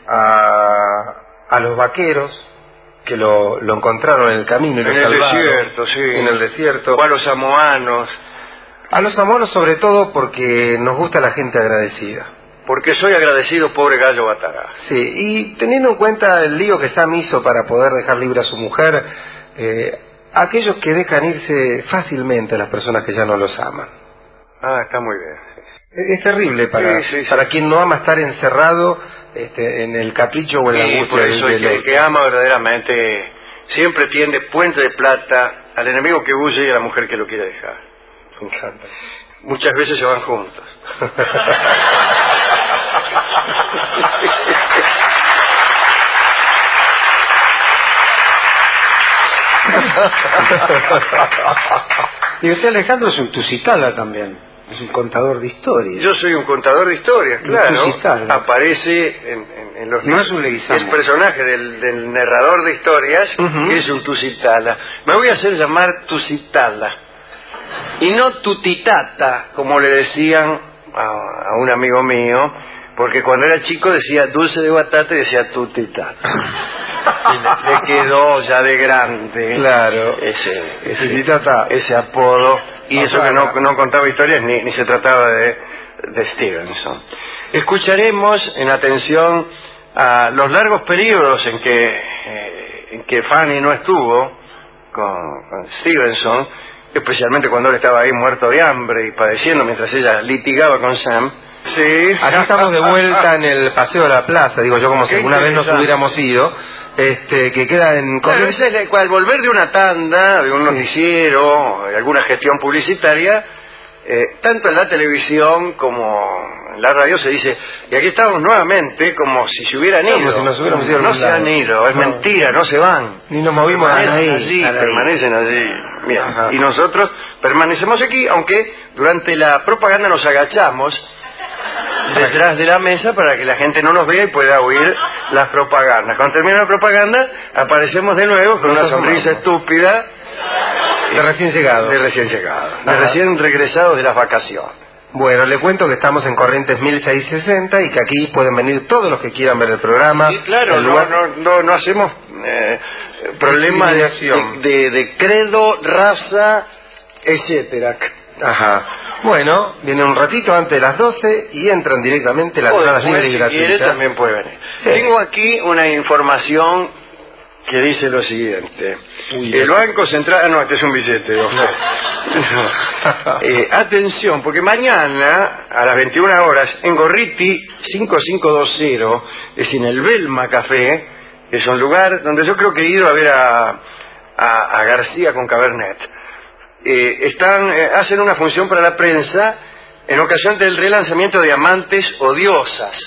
a los vaqueros que lo encontraron en el camino y lo salvaron. En el desierto, sí. En el desierto. O a los samoanos. A los samoanos sobre todo porque nos gusta la gente agradecida. Porque soy agradecido, pobre gallo Batará. Sí, y teniendo en cuenta el lío que Sam hizo para poder dejar libre a su mujer, aquellos que dejan irse fácilmente a las personas que ya no los aman. Ah, está muy bien. Es terrible para quien no ama estar encerrado en el capricho o en la angustia. Por eso el que ama verdaderamente siempre tiende puente de plata al enemigo que huye y a la mujer que lo quiere dejar. Me encanta. Muchas veces se van juntos. Y usted, Alejandro, es un Tusitala también. Es un contador de historias. Yo soy un contador de historias, claro. Aparece en los... No es un Leguizamo. El personaje del narrador de historias, que es un Tusitala. Me voy a hacer llamar Tusitala. Y no Tutitata, como le decían a un amigo mío, porque cuando era chico decía dulce de batata y decía Tutitata. Y le quedó ya de grande, claro, ese apodo, y eso que no contaba historias ni se trataba de Stevenson. Escucharemos en atención a los largos periodos en que Fanny no estuvo con Stevenson, especialmente cuando él estaba ahí muerto de hambre y padeciendo mientras ella litigaba con Sam. Sí. Acá estamos de vuelta en el Paseo de la Plaza, digo yo, como si alguna vez nos hubiéramos ido, que queda en... Claro, al volver de una tanda, de un noticiero, de alguna gestión publicitaria, tanto en la televisión como en la radio se dice, y aquí estamos nuevamente como si se hubieran ido. Si nos hubiéramos ido. No se han ido, es mentira, no se van. Ni nos movimos permanecen allí. Mira, y nosotros permanecemos aquí, aunque durante la propaganda nos agachamos detrás de la mesa para que la gente no nos vea y pueda oír las propagandas. Cuando termina la propaganda aparecemos de nuevo con una sonrisa estúpida de recién llegado, de recién regresados de las vacaciones. Bueno, le cuento que estamos en Corrientes 1660 y que aquí pueden venir todos los que quieran ver el programa. Sí, claro, no hacemos problema de credo, raza, etcétera. Ajá. Bueno, vienen un ratito antes de las 12 y entran directamente las entradas libres y gratuitas. Si quiere, también puede venir. Sí. Tengo aquí una información que dice lo siguiente. El Banco Central... no, este es un billete. Atención, porque mañana a las 21 horas en Gorriti 5520, es decir, en el Belma Café, que es un lugar donde yo creo que he ido a ver a García con Cabernet. Hacen una función para la prensa en ocasión del relanzamiento de Amantes Odiosas,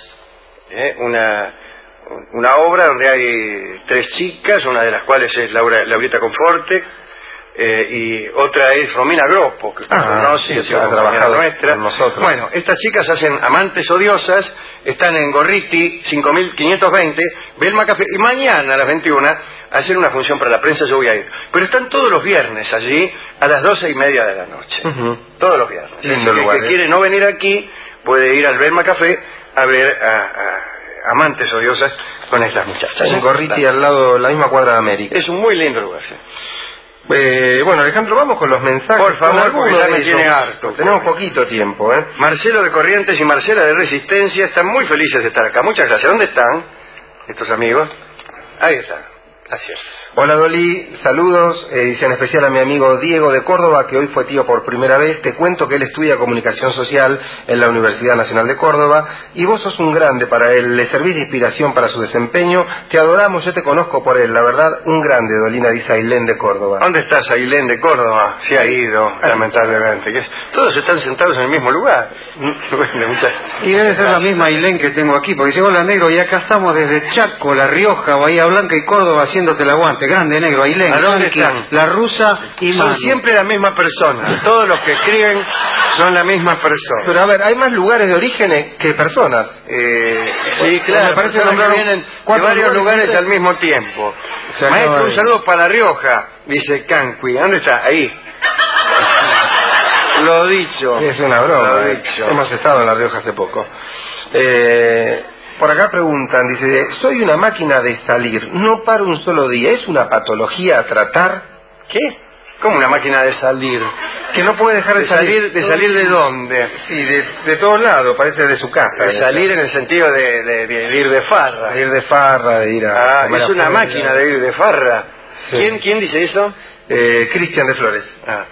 una obra donde hay 3 chicas, una de las cuales es Laurita Conforte, y otra es Romina Groppo, que usted conoce, sí, ha trabajado nuestra. Con nosotros. Bueno, estas chicas hacen Amantes Odiosas, están en Gorriti 5520, Belma Café, y mañana a las 21 hacen una función para la prensa. Yo voy a ir, pero están todos los viernes allí a las 12:30 de la noche, todos los viernes. Lindo lugar, el que quiere no venir aquí puede ir al Belma Café a ver a Amantes Odiosas con estas muchachas. En Gorriti, al lado de la misma cuadra de América. Es un muy lindo lugar, sí. Bueno, Alejandro, vamos con los mensajes. Por favor, porque ya me tiene harto. Tenemos poquito tiempo, Marcelo de Corrientes y Marcela de Resistencia están muy felices de estar acá. Muchas gracias. ¿Dónde están estos amigos? Ahí están. Gracias. Hola Dolly, saludos, en especial a mi amigo Diego de Córdoba, que hoy fue tío por primera vez. Te cuento que él estudia comunicación social en la Universidad Nacional de Córdoba y vos sos un grande para él, le servís de inspiración para su desempeño. Te adoramos, yo te conozco por él, la verdad, un grande, Dolina, dice Ailén de Córdoba. ¿Dónde estás, Ailén de Córdoba? Se ha ido, lamentablemente. Todos están sentados en el mismo lugar. Y debe ser la misma Ailén que tengo aquí, porque dice, hola negro, y acá estamos desde Chaco, La Rioja, Bahía Blanca y Córdoba haciéndote el aguante. Grande negro, Ailén. ¿A dónde están? La rusa y Son siempre la misma persona. Todos los que escriben son la misma persona. Pero a ver, hay más lugares de origen que personas. Sí, claro. Me parece que vienen de varios lugares al mismo tiempo. Maestro, un saludo para La Rioja, dice Canqui. ¿Dónde está? Ahí. Lo dicho. Es una broma. Lo dicho. Hemos estado en La Rioja hace poco. Por acá preguntan, dice, soy una máquina de salir, no paro un solo día, ¿es una patología a tratar? ¿Qué? ¿Cómo una máquina de salir? Que no puede dejar de salir. ¿De salir de dónde? Sí, de todos lados, parece de su casa. De salir en el sentido de ir de farra. De ir de farra, de ir a... es una máquina de ir de farra. Sí. ¿Quién dice eso? Cristian de Flores.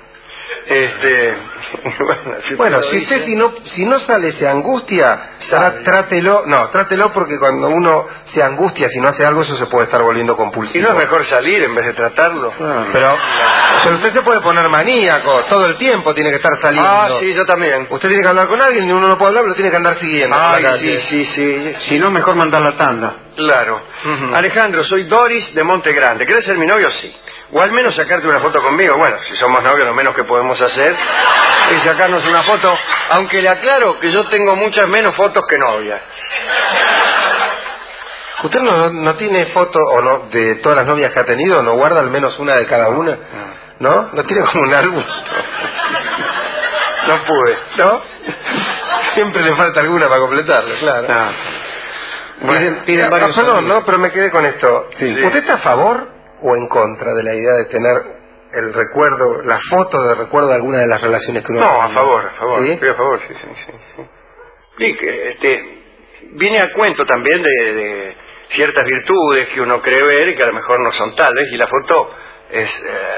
Bueno, si usted si no sale se angustia, trátelo porque cuando uno se angustia si no hace algo, eso se puede estar volviendo compulsivo. ¿Y no es mejor salir en vez de tratarlo? Pero usted se puede poner maníaco, todo el tiempo tiene que estar saliendo. Sí, yo también. Usted tiene que hablar con alguien y uno no puede hablar, lo tiene que andar siguiendo. Sí. Si no, mejor mandar la tanda. Claro. Alejandro, soy Doris de Monte Grande. ¿Querés ser mi novio? Sí. O al menos sacarte una foto conmigo. Bueno, si somos novios, lo menos que podemos hacer es sacarnos una foto, aunque le aclaro que yo tengo muchas menos fotos que novias. ¿Usted no tiene foto o no de todas las novias que ha tenido? ¿No guarda al menos una de cada una? ¿No? ¿No tiene como un álbum? No pude. ¿No? Siempre le falta alguna para completarlo, claro. No. Bueno, piden varios perdón, ¿no? Pero me quedé con esto. Sí. ¿Usted está a favor o en contra de la idea de tener el recuerdo, la foto de recuerdo de alguna de las relaciones que uno no, ha a favor. ¿Sí? Estoy a favor, sí. Y que viene a cuento también de ciertas virtudes que uno cree ver y que a lo mejor no son tales, y la foto es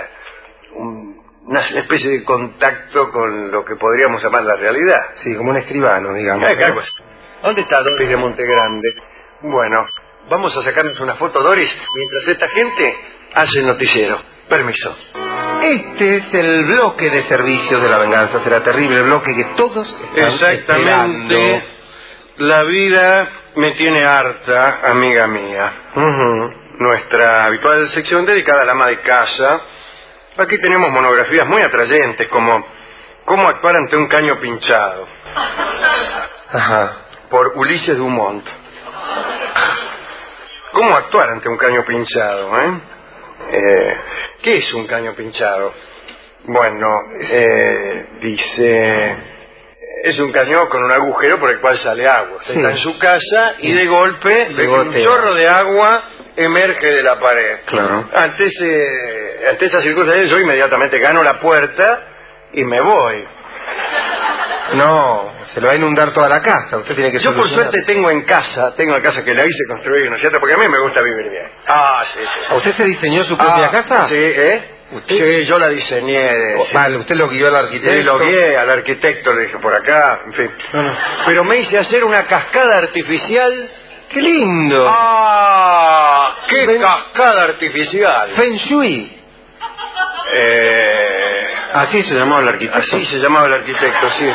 una especie de contacto con lo que podríamos llamar la realidad. Sí, como un escribano, digamos. ¿No? ¿Dónde está Doris de Montegrande? Bueno, vamos a sacarnos una foto, Doris, mientras esta gente hace el noticiero. Permiso. Este es el bloque de servicios de la venganza. Será terrible, el bloque que todos están Exactamente. esperando. La vida me tiene harta, amiga mía. Nuestra habitual sección dedicada al ama de casa. Aquí tenemos monografías muy atrayentes, como cómo actuar ante un caño pinchado. Ajá. Por Ulises Dumont. ¿Cómo actuar ante un caño pinchado, ¿Qué es un caño pinchado? Bueno, dice... Es un cañón con un agujero por el cual sale agua. Usted está en su casa y de golpe ve que un chorro de agua emerge de la pared. Claro. Ante esa circunstancia yo inmediatamente gano la puerta y me voy. No, se lo va a inundar toda la casa. Usted tiene que Yo por solucionar. suerte tengo en casa que la hice construir, ¿no es cierto? Porque a mí me gusta vivir bien. Sí. ¿A usted se diseñó su propia casa? Sí, ¿Usted? Sí, yo la diseñé. Vale, usted lo guió al arquitecto. Sí, lo guié al arquitecto, le dije por acá, en fin. No. Pero me hice hacer una cascada artificial. ¡Qué lindo! ¡Qué cascada artificial! Feng Shui. Así se llamaba el arquitecto. Así se llamaba el arquitecto, sí.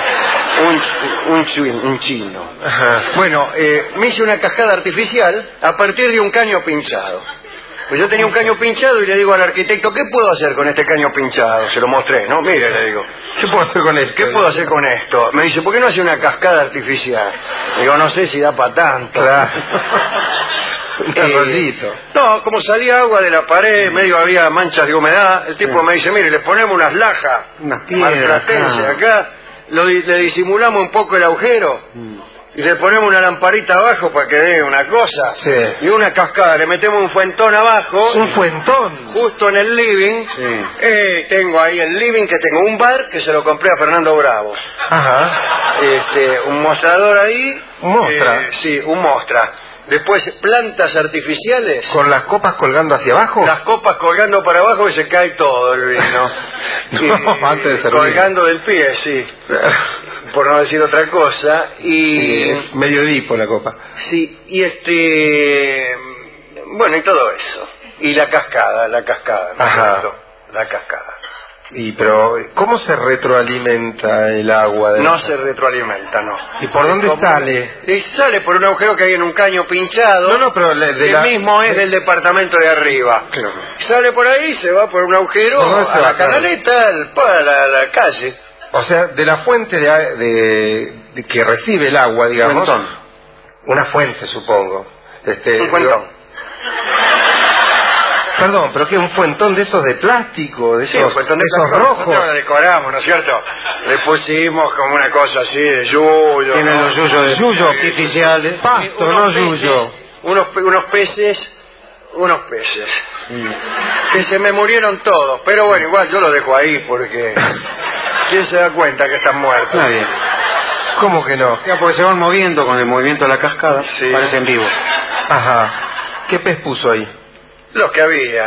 Un chino. Ajá. Bueno, me hice una cascada artificial a partir de un caño pinchado. Pues yo tenía un caño pinchado y le digo al arquitecto, ¿qué puedo hacer con este caño pinchado? Se lo mostré, ¿no? Mire, le digo, ¿Qué puedo hacer con esto? ¿qué puedo hacer con esto? Me dice, ¿por qué no hace una cascada artificial? Digo, no sé si da para tanto. Claro. Un rollito. No, como salía agua de la pared, medio había manchas de humedad, el tipo me dice, mire, le ponemos unas lajas, unas piedras marplatenses acá, le disimulamos un poco el agujero. Y le ponemos una lamparita abajo para que dé una cosa. Sí. Y una cascada. Le metemos un fuentón abajo. Un fuentón. Justo en el living. Sí. Tengo ahí el living, que tengo un bar que se lo compré a Fernando Bravo. Ajá. Un mostrador ahí. ¿Un mostra? Sí, un mostra. Después plantas artificiales. ¿Con las copas colgando hacia abajo? Las copas colgando para abajo y se cae todo el vino. No, antes de servir. Colgando del pie, sí. Por no decir otra cosa. Y medio edipo la copa. sí, y bueno, y todo eso. Y la cascada, ¿no? Ajá. La cascada. Pero ¿cómo se retroalimenta el agua? No se retroalimenta, no. ¿Y por dónde sale? Y sale por un agujero que hay en un caño pinchado. No, pero el mismo es del departamento de arriba. Claro. Sale por ahí, se va por un agujero a la canaleta, a la calle. O sea, de la fuente de que recibe el agua, digamos. Fuentón. Una fuente, supongo. Un fuentón. Perdón, pero ¿qué? ¿Un fuentón de esos de plástico? ¿De esos, un fuentón de esos plástico. rojos? Nosotros lo decoramos, ¿no es cierto? Le pusimos como una cosa así de yuyo. Tienen los yuyos de Yuyo artificiales. Pasto, no yuyo. Unos peces. Que se me murieron todos. Pero bueno, igual yo los dejo ahí porque... ¿Quién se da cuenta que están muertos? Nadie. ¿Cómo que no? Ya, porque se van moviendo con el movimiento de la cascada. Sí. Parecen vivos. Ajá. ¿Qué pez puso ahí? Los que había.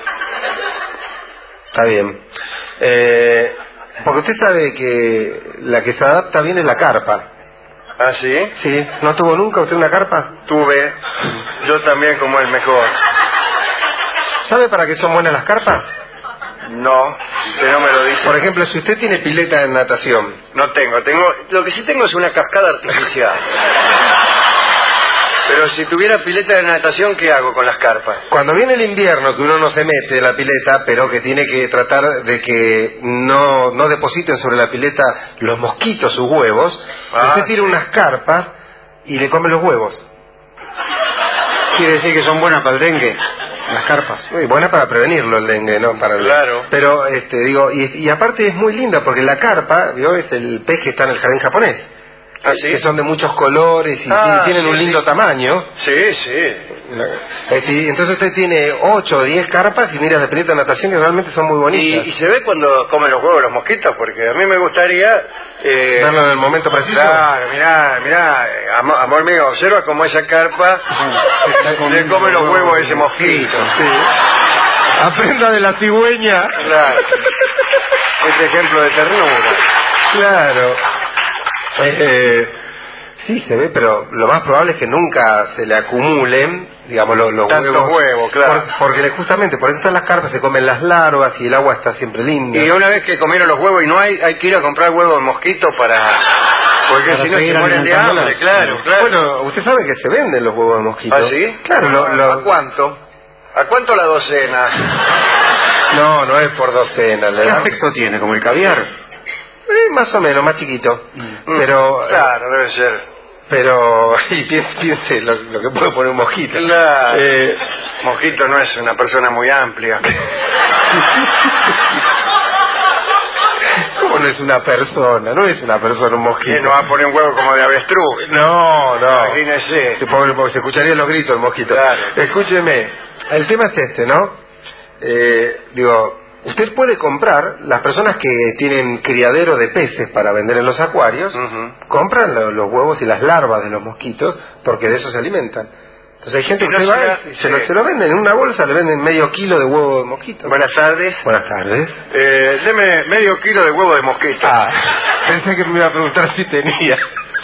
Está bien. Porque usted sabe que la que se adapta bien es la carpa. ¿Ah, sí? Sí. ¿No tuvo nunca usted una carpa? Tuve. Yo también como el mejor. ¿Sabe para qué son buenas las carpas? No, que no me lo dice. Por ejemplo, si usted tiene pileta de natación. No tengo. Lo que sí tengo es una cascada artificial. Pero si tuviera pileta de natación, ¿qué hago con las carpas? Cuando viene el invierno, que uno no se mete en la pileta, pero que tiene que tratar de que no depositen sobre la pileta los mosquitos sus huevos, usted tira unas carpas y le come los huevos. Quiere decir que son buenas para el dengue, las carpas. Muy buena para prevenirlo el dengue, ¿no? Para Claro. Pero, digo, y aparte es muy linda porque la carpa, ¿vio? Es el pez que está en el jardín japonés. ¿Ah, sí? Que son de muchos colores y tienen un lindo tamaño. Sí, sí. Entonces usted tiene 8 o 10 carpas y mira la pileta de natación que realmente son muy bonitas. ¿Y se ve cuando comen los huevos los mosquitos? Porque a mí me gustaría... verlo en el momento preciso. Claro, mirá, amor mío, observa cómo esa carpa le come los huevos a ese mosquito. Sí. Aprenda de la cigüeña. Claro. Este ejemplo de ternura. Claro. Sí, se ve, pero lo más probable es que nunca se le acumulen, digamos, los tantos huevos, claro. Porque justamente por eso están las carpas, se comen las larvas y el agua está siempre linda. Y una vez que comieron los huevos y no hay que ir a comprar huevos de mosquito porque si no se mueren de hambre, claro. Bueno, usted sabe que se venden los huevos de mosquito. ¿Ah, sí? Claro. ¿A cuánto? ¿A cuánto la docena? No es por docena. ¿Qué aspecto tiene? ¿Como el caviar? Más o menos, más chiquito. Pero claro, debe ser. Pero, y piense lo que puede poner un mosquito. Claro. Mosquito no es una persona muy amplia. ¿Cómo no es una persona? No es una persona un mosquito. ¿Quién no va a poner un huevo como de avestruz? No. Imagínese. Se escucharían los gritos el mosquito. Claro. Escúcheme, el tema es este, ¿no? Usted puede comprar, las personas que tienen criadero de peces para vender en los acuarios, compran los huevos y las larvas de los mosquitos, porque de eso se alimentan. Entonces hay gente que se lo venden en una bolsa, le venden medio kilo de huevo de mosquito. Buenas tardes. Buenas tardes. Deme medio kilo de huevo de mosquito. Pensé que me iba a preguntar si tenía.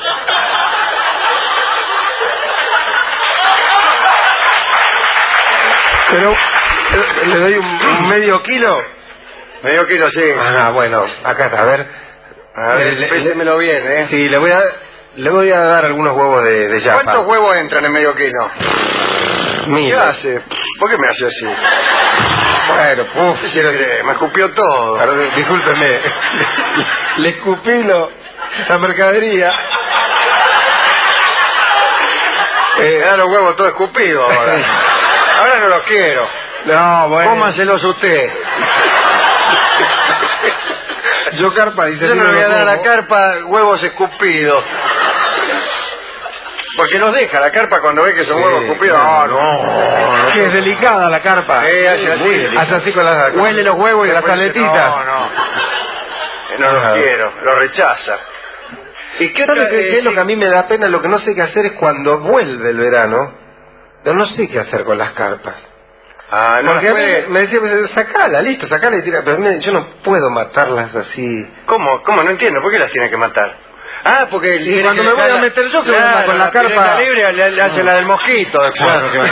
Pero le doy un medio kilo. Medio kilo, sí. Bueno, acá está, a ver, pésemelo bien, ¿eh? Sí, le voy a dar algunos huevos de yapa. ¿Cuántos huevos entran en medio kilo? Miles. ¿Qué hace? ¿Por qué me hace así? Bueno, me escupió todo. Perdón, discúlpeme. Le escupí la mercadería. Me da los huevos todos escupidos ahora. Ahora no los quiero. No, bueno. Cómaselos usted. Yo carpa dice. Yo no le voy a dar a la carpa huevos escupidos. Porque los deja la carpa cuando ve que son huevos escupidos. No. Que es delicada la carpa. Hace así. Hace así con las... Huele los huevos y las aletitas. No los quiero. Los rechaza. ¿Y qué es lo que a mí me da pena? Lo que no sé qué hacer es cuando vuelve el verano. Yo no sé qué hacer con las carpas. No porque me decía, sacala y tira. Pero mira, yo no puedo matarlas así. ¿Cómo? No entiendo. ¿Por qué las tiene que matar? Porque y cuando me voy a meter yo que venga con la carpa libre le hace la del mosquito después. Claro.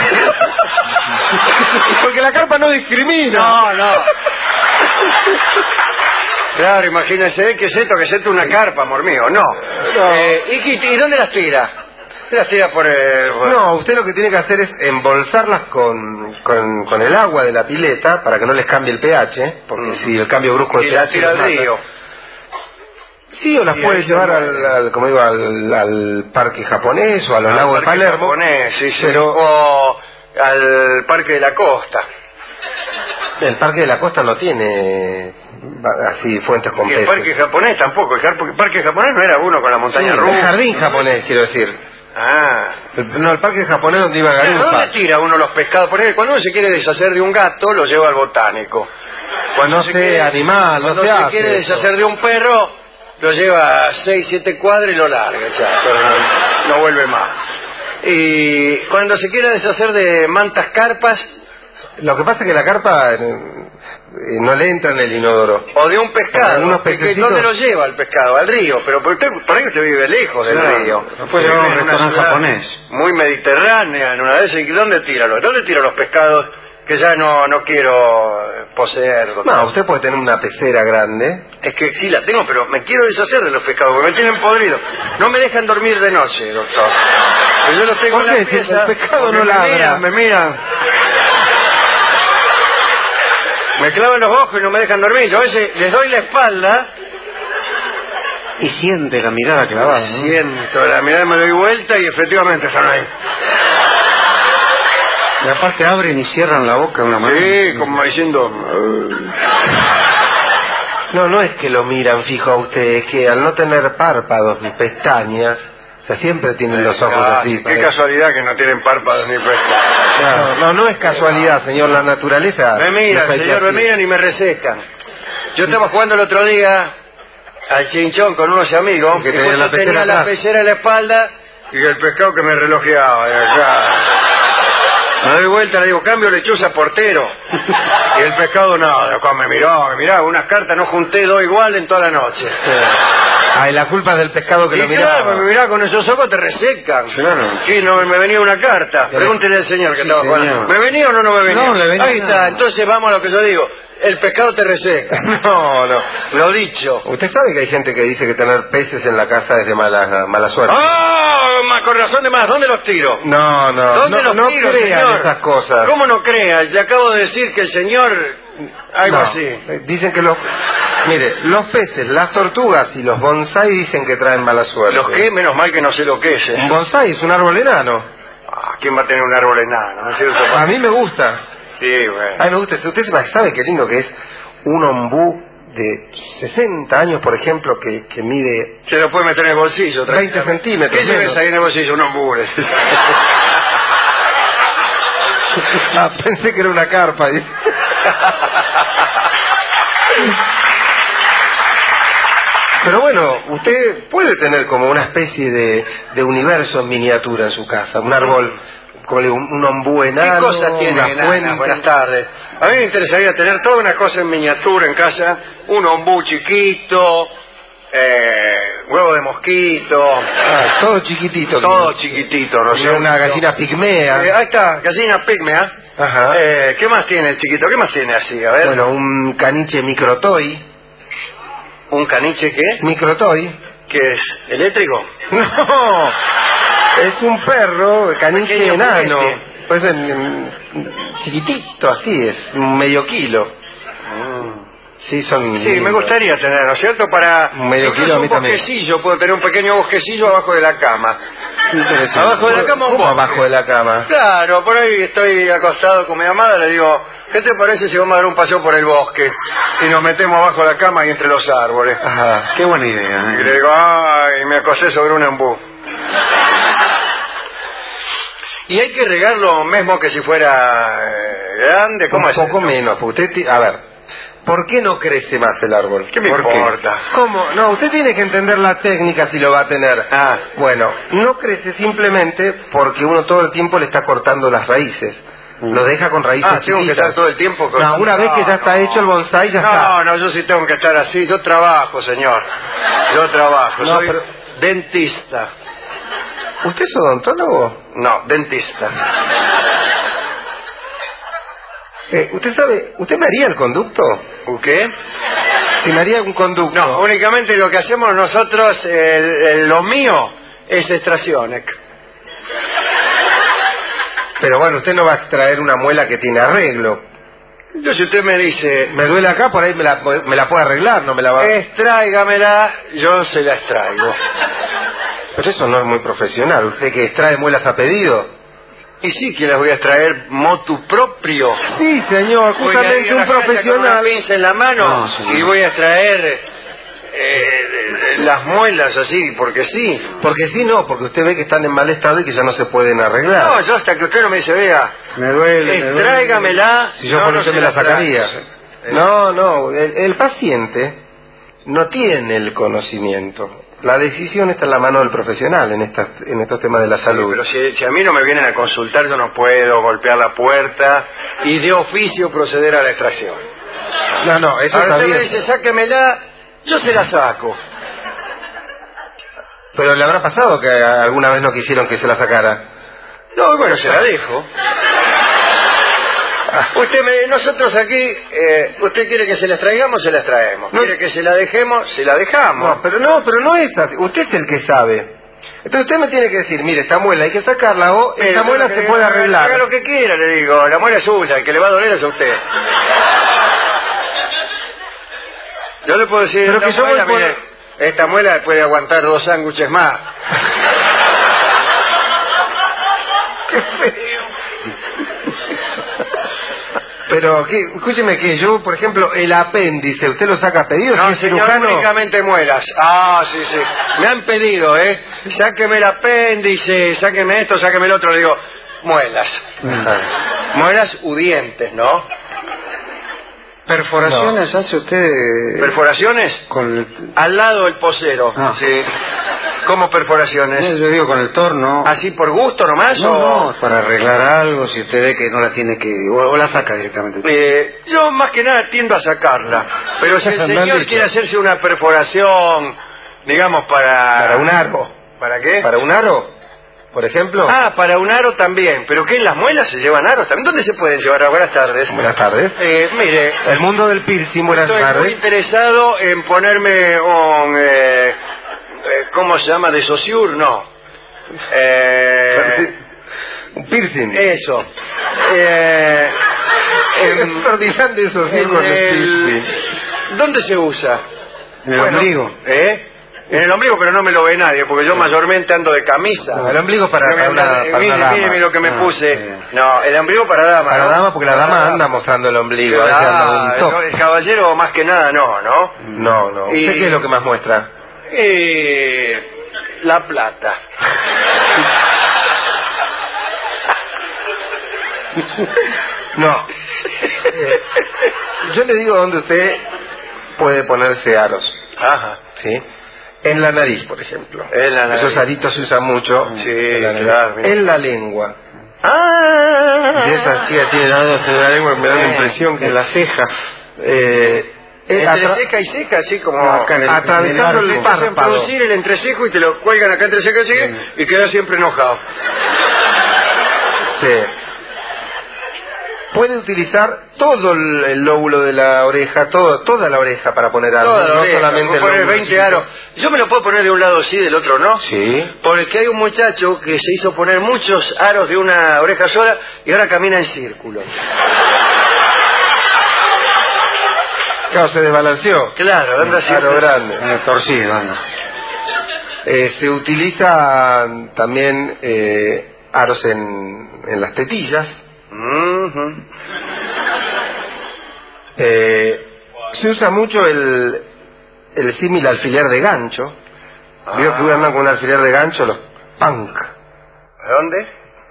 Porque la carpa no discrimina. No. Claro, imagínese que es esto una carpa, amor mío. No. ¿Y dónde las tira? Las tira por No, usted lo que tiene que hacer es embolsarlas con el agua de la pileta para que no les cambie el pH, porque si el cambio brusco de pH... Y las tira al río. Sí, o las puede llevar al parque japonés o a los lagos de Palermo. Japonés, sí. Pero... O al parque de la costa. El parque de la costa no tiene así fuentes con peces. El parque japonés tampoco. El parque japonés no era uno con la montaña rusa. El jardín japonés, quiero decir. El parque japonés donde iba Garufa. ¿Dónde tira uno los pescados? Cuando uno se quiere deshacer de un gato, lo lleva al botánico. Cuando no sé animal, cuando se quiere deshacer de un perro, lo lleva a 6, 7 cuadras y lo larga, pero no vuelve más. Y cuando se quiere deshacer de mantas carpas... Lo que pasa es que la carpa no le entra en el inodoro. O de un pescado. ¿Dónde lo lleva el pescado? Al río. Pero por ahí usted vive lejos del río. No puede ir a un restaurante japonés. Muy mediterránea, en una de esas. ¿Dónde tira los pescados que ya no quiero poseer? No, usted puede tener una pecera grande. Es que sí la tengo, pero me quiero deshacer de los pescados, porque me tienen podrido. No me dejan dormir de noche, doctor. Pues yo lo tengo en la pieza. El pescado no ladra. Me miran. Me clavan los ojos y no me dejan dormir. Yo a veces les doy la espalda. Y siente la mirada clavada, ¿no? Siento la mirada, me doy vuelta y efectivamente están ahí. Y aparte abren y cierran la boca de una manera. Sí, como diciendo... No es que lo miran fijo a usted, es que al no tener párpados ni pestañas, o sea, siempre tienen los ojos así. Qué casualidad que no tienen párpados ni pestañas. No es casualidad, señor, la naturaleza. Me miran, señor, me miran y me resecan. Yo estaba jugando el otro día al chinchón con unos amigos que tenía la pecera en la espalda y el pescado que me relojeaba de acá. Me doy vuelta, le digo, cambio lechuza portero. Y el pescado nada, acá me miraba, unas cartas no junté dos igual en toda la noche. Ay, la culpa es del pescado que y lo miraba. Claro, me miraba con esos ojos, te resecan. Claro. Sí, no, me venía una carta. Pregúntele al señor que estaba jugando. ¿Me venía o no me venía? No, le venía. Ahí está, entonces vamos a lo que yo digo. El pescado te reseca. No. Lo dicho. Usted sabe que hay gente que dice que tener peces en la casa es de mala suerte. ¡Ah! Con razón de más. ¿Dónde los tiro? No. ¿Dónde los tiro, crean señor? esas cosas. ¿Cómo no creas? Le acabo de decir que el señor... Algo No, así. Dicen que Mire, los peces, las tortugas y los bonsái dicen que traen mala suerte. ¿Los qué? Menos mal que no sé lo que es. Un bonsái es un árbol enano. ¿Quién va a tener un árbol enano? ¿No es cierto? A mí me gusta. Sí, bueno. A mí me gusta. Usted sabe qué lindo que es un ombú de 60 años, por ejemplo, que mide... Se lo puede meter en el bolsillo. 20 centímetros. ¿Qué lleves ahí en el bolsillo? Un ombú. Pensé que era una carpa. Dice. Pero bueno, usted puede tener como una especie de universo en miniatura en su casa. Un árbol, como le digo, un ombú enano. ¿Qué cosas tiene enana? Buenas tardes. A mí me interesaría tener toda una cosa en miniatura en casa. Un ombú chiquito, huevo de mosquito. Todo chiquitito. Todo chiquitito, ¿no sé? Una gallina pigmea. Ahí está, gallina pigmea. Ajá. ¿Qué más tiene el chiquito? ¿Qué más tiene así? A ver. Bueno, un caniche microtoy. ¿Un caniche qué? Microtoy. ¿Qué es? ¿Eléctrico? No, es un perro, caniche Pequeño enano. juguete. Pues chiquitito, así es, medio kilo. Sí, Sí, me gustaría tener, ¿no es cierto? Para medio kilo a mí un también. bosquecillo, puedo tener un pequeño bosquecillo abajo de la cama. Abajo de la cama un ¿Cómo bosque. abajo de la cama? Claro, por ahí estoy acostado con mi amada, le digo, ¿qué te parece si vamos a dar un paseo por el bosque? Y nos metemos abajo de la cama y entre los árboles. Ajá, qué buena idea. Y le digo, ay, me acosté sobre un embú. Y hay que regarlo mismo que si fuera grande, ¿cómo es? Un poco menos, porque usted... A ver, ¿por qué no crece más el árbol? ¿Qué me ¿Por importa? ¿Cómo? No, usted tiene que entender la técnica si lo va a tener. Bueno, no crece simplemente porque uno todo el tiempo le está cortando las raíces. Lo deja con raíces tengo que chiquitas. estar todo el tiempo con... No, una vez que ya está hecho el bonsái, ya está. No, yo sí tengo que estar así. Yo trabajo, señor. Yo trabajo. No, Soy pero- dentista. ¿Usted es odontólogo? No, dentista. ¿Usted sabe, usted me haría el conducto? ¿Qué? Si me haría un conducto. No, únicamente lo que hacemos nosotros, lo mío, es extracciones. Pero bueno, usted no va a extraer una muela que tiene arreglo. Yo, si usted me dice, Me duele acá, por ahí me la puede arreglar, no me la va... extráigamela, yo se la extraigo. Pero eso no es muy profesional. ¿Usted que extrae muelas a pedido? Y sí que las voy a extraer motu propio. Sí, señor, Voy a ir justamente a la un casa con una profesional. pinza en la mano No, señor. y voy a extraer las muelas así, porque sí. Porque sí, no, porque usted ve que están en mal estado y que ya no se pueden arreglar. No, yo hasta que usted no me dice, vea, Me duele. extráigamela. Si yo no, por no usted se me la sacaría. traigo. No, el paciente no tiene el conocimiento. La decisión está en la mano del profesional en estos temas de la salud. Pero si a mí no me vienen a consultar, yo no puedo golpear la puerta y de oficio proceder a la extracción. No, eso Ahora está usted me bien. dice, sáquemela, yo se la saco. Pero le habrá pasado que alguna vez no quisieron que se la sacara. No, bueno, se la dejo. Nosotros aquí, usted quiere que se las traigamos, se las traemos. No. Quiere que se la dejemos, se la dejamos. No, pero no es así. Usted es el que sabe. Entonces usted me tiene que decir, mire, esta muela hay que sacarla o esta muela se puede arreglar. Haga lo que quiera, le digo. La muela es suya, el que le va a doler es a usted. Yo le puedo decir, pero que yo muela, voy por... mire, esta muela puede aguantar 2 sándwiches más. ¡Qué feo! Pero, escúcheme que yo, por ejemplo, el apéndice, ¿usted lo saca a pedido? No, si es señor, cirujano, únicamente muelas. Ah, sí, sí. Me han pedido, sáqueme el apéndice, sáqueme esto, sáqueme el otro. Le digo, muelas. Muelas u dientes, ¿no? ¿Perforaciones hace usted? ¿Perforaciones? Con el... Al lado del posero. Ah. Sí. ¿Cómo perforaciones? Yo digo con el torno. ¿Así por gusto nomás? No, para arreglar algo, si usted ve que no la tiene que... O la saca directamente. Yo más que nada tiendo a sacarla. Pero si el señor quiere hacerse una perforación, digamos, para un aro. ¿Para qué? ¿Para un aro? Por ejemplo. Ah, para un aro también. ¿Pero qué? ¿En las muelas se llevan aros también? ¿Dónde se pueden llevar? Buenas tardes. Buenas tardes. Mire, el mundo del piercing, buenas estoy tardes. muy interesado en ponerme un... ¿cómo se llama? ¿De Saussure? No. Un piercing. Eso. Ferdinand de Saussure con el piercing. ¿Dónde se usa? En el ombligo. En el ombligo, pero no me lo ve nadie, porque yo mayormente ando de camisa. No, el ombligo para una dama. Mire lo que me puse. No, el ombligo para dama. Para dama, porque la dama anda mostrando el ombligo. El caballero más que nada no, ¿no? No. ¿Usted qué es lo que más muestra? La plata. No. Yo le digo dónde usted puede ponerse aros. Ajá. ¿Sí? En la nariz, por ejemplo. En la nariz. Esos aritos se usan mucho. Sí, claro. En la lengua. Ah. Y esa chica tiene aros en la lengua, me da la impresión que en la ceja. Entre ceja y ceja, así como atravesando el párpado. Hacen párpado. producir el entrecejo y te lo cuelgan acá entre ceja y ceja y quedas siempre enojado. Sí. Puede utilizar todo el lóbulo de la oreja, toda la oreja para poner aros, Toda la no oreja, solamente el poner lóbulo 20 chiquito. aros. Yo me lo puedo poner de un lado sí, del otro no. Sí. Porque hay un muchacho que se hizo poner muchos aros de una oreja sola y ahora camina en círculo. Claro, se desbalanceó. Claro, anda así. Aro grande. Torcido, anda. Se utiliza también aros en las tetillas. Se usa mucho el símil alfiler de gancho. Veo que andan con un alfiler de gancho los punk. ¿Dónde?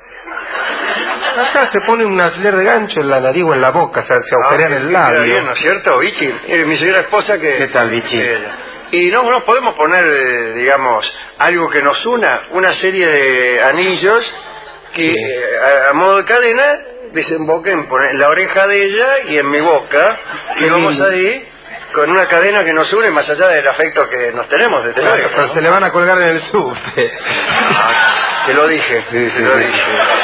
Acá se pone un alfiler de gancho en la nariz o en la boca, se agujerean el labio. Bien, ¿no es cierto, Vichy? Mi señora esposa que... ¿Qué tal, Vichy? Y no podemos poner, digamos, algo que nos una, una serie de anillos que a modo de cadena desemboquen en la oreja de ella y en mi boca, y vamos ahí con una cadena que nos une más allá del afecto que nos tenemos de tener. Pero se le van a colgar en el subte. Te lo dije, Sí. lo dije.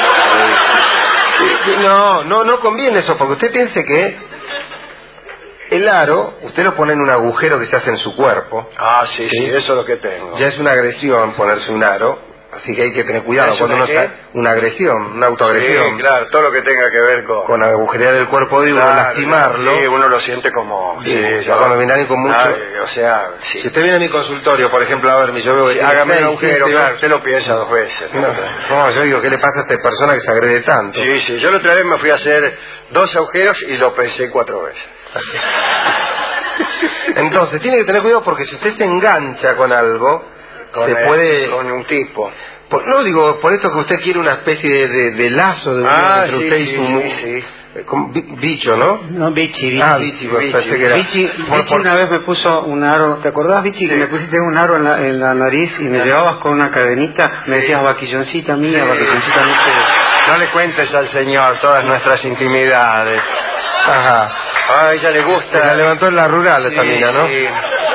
No conviene eso, porque usted piense que el aro, usted lo pone en un agujero que se hace en su cuerpo. Sí, eso es lo que tengo. Ya es una agresión ponerse un aro, así que hay que tener cuidado. ¿Es cuando una uno qué? una agresión, una autoagresión. Sí, claro, todo lo que tenga que ver con agujerear el cuerpo de uno, lastimarlo. Sí, uno lo siente como... ya cuando viene alguien con mucho... o sea, sí. Si usted viene a mi consultorio, por ejemplo, a verme, yo veo que tiene hágame un 6, agujero, 7, claro, usted lo piensa 2 veces. No, yo digo, ¿qué le pasa a esta persona que se agrede tanto? Sí, yo la otra vez me fui a hacer 2 agujeros y lo pensé 4 veces. Entonces, tiene que tener cuidado porque si usted se engancha con algo, puede... Con un tipo. No digo, por esto que usted quiere una especie de lazo de entre usted y su bicho, ¿no? No, Vichy. Vichy, pensé que era. Vichy una vez me puso un aro, ¿te acordás, Vichy? Que me pusiste un aro en la nariz y me llevabas con una cadenita, me decías vaquilloncita mía, vaquilloncita mía. No le cuentes al señor todas nuestras intimidades. Ajá. A ella le gusta. Se la levantó en la rural esta mina, ¿no? Sí.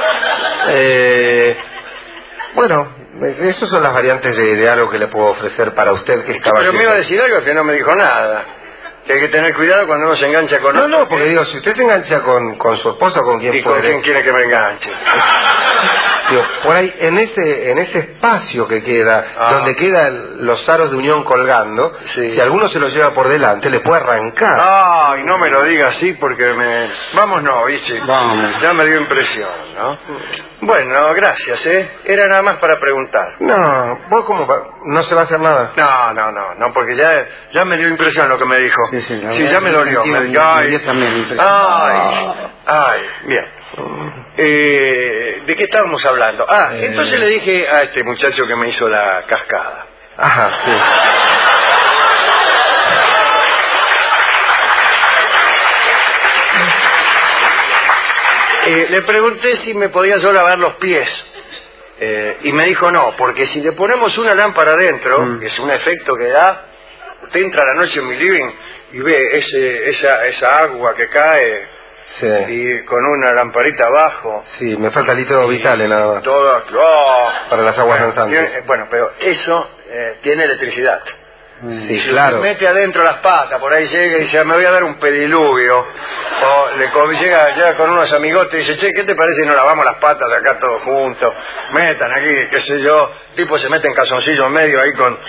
Bueno, esas son las variantes de aro que le puedo ofrecer para usted, que es caballero. Pero me iba a decir algo que no me dijo nada. Que hay que tener cuidado cuando uno se engancha con otro. No, porque digo, si usted se engancha con su esposa, ¿con quién ¿Y puede? con quién quiere que me enganche? Digo, por ahí, en ese espacio que queda, donde quedan los aros de unión colgando, si alguno se los lleva por delante, le puede arrancar. Ay, no me lo diga así porque Vamos, no, ¿viste? Vamos. Ya me dio impresión, ¿no? Bueno, gracias, Era nada más para preguntar. No, vos como... ¿No se va a hacer nada? No, porque ya me dio impresión lo que me dijo. Sí, ya me dolió. Ay, bien. ¿De qué estábamos hablando? Entonces le dije a este muchacho que me hizo la cascada. Ajá, sí. Le pregunté si me podía yo lavar los pies. Y me dijo no, porque si le ponemos una lámpara adentro, que es un efecto que da, usted entra a la noche en mi living y ve esa agua que cae, y con una lamparita abajo. Sí, me falta líquido vital nada más. Todo, para las aguas danzantes. Bueno, pero eso tiene electricidad. Sí, si claro. usted mete adentro las patas, por ahí llega y dice, me voy a dar un pediluvio, o llega con unos amigotes y dice, che, ¿qué te parece si nos lavamos las patas acá todos juntos? Metan aquí, qué sé yo, tipo se mete en calzoncillo en medio ahí con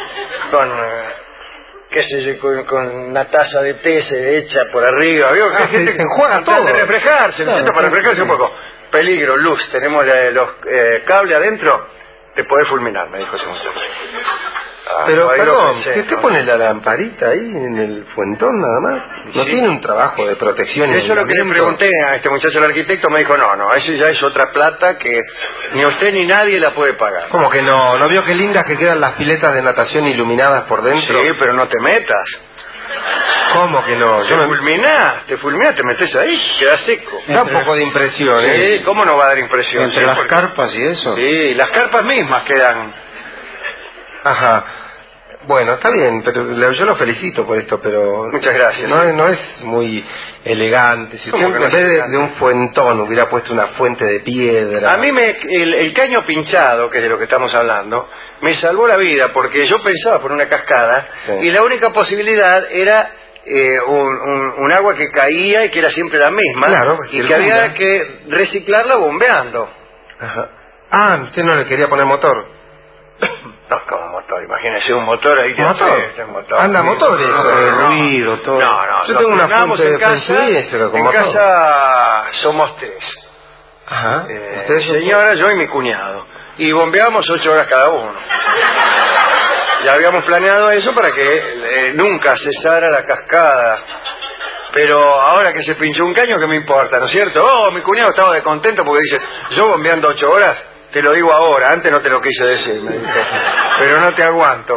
qué sé yo, con una taza de té se echa por arriba, ¿vio? Se enjuaga todo. De reflejarse, para reflejarse un poco. Peligro, luz, tenemos los cables adentro, te podés fulminar, me dijo ese muchacho. Pero, perdón, ¿que usted pone la lamparita ahí en el fuentón nada más? ¿No tiene un trabajo de protección? Eso es lo que le pregunté a este muchacho, el arquitecto, me dijo, no, eso ya es otra plata que ni usted ni nadie la puede pagar. ¿Cómo que no? ¿No vio qué lindas que quedan las piletas de natación iluminadas por dentro? Sí, pero no te metas. ¿Cómo que no? Te fulminás, te metes ahí, queda seco. Da un poco de impresión, Sí, ¿cómo no va a dar impresión? Entre las carpas y eso. Sí, las carpas mismas quedan. Ajá. Bueno, está bien, pero yo lo felicito por esto, pero... Muchas gracias. No es muy elegante. Si usted en vez de un fuentón hubiera puesto una fuente de piedra... A mí el caño pinchado, que es de lo que estamos hablando, me salvó la vida, porque yo pensaba por una cascada, y la única posibilidad era un agua que caía y que era siempre la misma, y que había que reciclarla bombeando. Ajá. Usted no le quería poner motor. No, como motor, imagínese un motor ahí que motor. Anda motores, ruido, todo. No, yo tengo una fuente de en casa somos tres. Ajá. Señora, yo y mi cuñado. Y bombeamos 8 horas cada uno. Ya habíamos planeado eso para que nunca cesara la cascada. Pero ahora que se pinchó un caño, ¿qué me importa, no es cierto? Mi cuñado estaba de contento porque dice, yo bombeando 8 horas... Te lo digo ahora, antes no te lo quise decir, me dijo. Pero no te aguanto.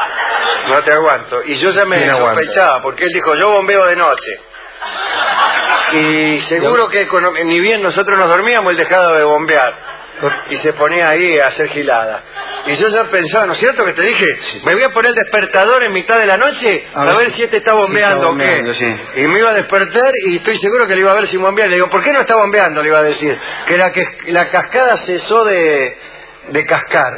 Y yo ya me sospechaba, porque él dijo, yo bombeo de noche. Y seguro que ni bien nosotros nos dormíamos, él dejaba de bombear. Y se ponía ahí a hacer gilada. Y yo ya pensaba, ¿no es cierto que te dije? Me voy a poner el despertador en mitad de la noche a ver si este está bombeando o qué. Sí. Y me iba a despertar y estoy seguro que le iba a ver si bombea. Le digo, ¿por qué no está bombeando? Le iba a decir. Que la cascada cesó de cascar.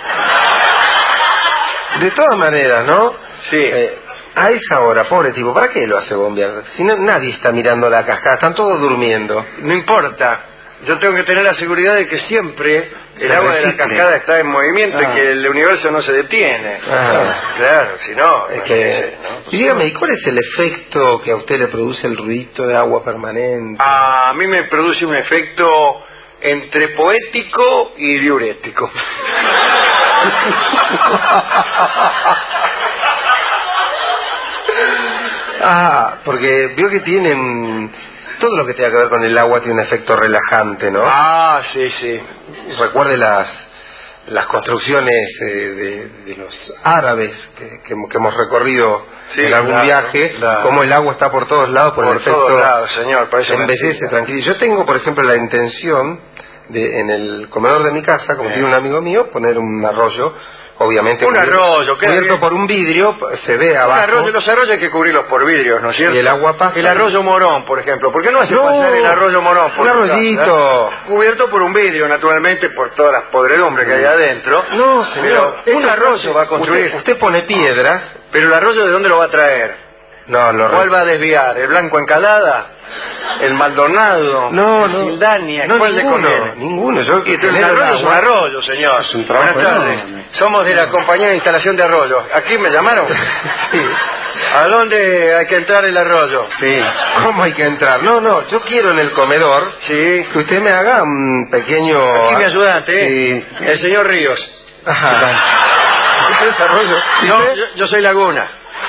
De todas maneras, ¿no? Sí. A esa hora, pobre tipo, ¿para qué lo hace bombear? Si no, nadie está mirando la cascada, están todos durmiendo. No importa. Yo tengo que tener la seguridad de que siempre el agua de la cascada está en movimiento y que el universo no se detiene. Claro, si no... Y dígame, ¿y cuál es el efecto que a usted le produce el ruidito de agua permanente? A mí me produce un efecto entre poético y diurético. Porque veo que tienen... Todo lo que tenga que ver con el agua tiene un efecto relajante, ¿no? Sí. Recuerde las construcciones de los árabes que hemos recorrido en algún viaje, como el agua está por todos lados, por el efecto... Por todos lados, señor, parece embellece, tranquilo. Yo tengo, por ejemplo, la intención de, en el comedor de mi casa, como tiene un amigo mío, poner un arroyo, obviamente cubierto por un vidrio, se ve abajo. Los arroyos hay que cubrirlos por vidrios, ¿no es cierto? Y el agua pasa. El arroyo Morón, por ejemplo. ¿Por qué no hace pasar el arroyo Morón? Un arroyito. Cubierto por un vidrio, naturalmente, por todas las podredumbres que hay adentro. No, señor. Pero un arroyo va a construir. Usted pone piedras. Pero el arroyo, ¿de dónde lo va a traer? No, no. ¿Cuál va a desviar? ¿El Blanco Encalada? ¿El Maldonado? No, ¿El no. Sildania? No, ¿Cuál ninguno, le conviene? Ninguno. Yo Y el arroyo es un arroyo, señor. Es un trabajo Buenas tardes. enorme. Somos de la compañía de instalación de arroyos. ¿Aquí me llamaron? Sí. ¿A dónde hay que entrar el arroyo? Sí. ¿Cómo hay que entrar? No, no. Yo quiero en el comedor Sí. que usted me haga un pequeño... Aquí mi ayudante, Sí. el señor Ríos. Ajá. ¿Usted es arroyo? No, yo soy Laguna.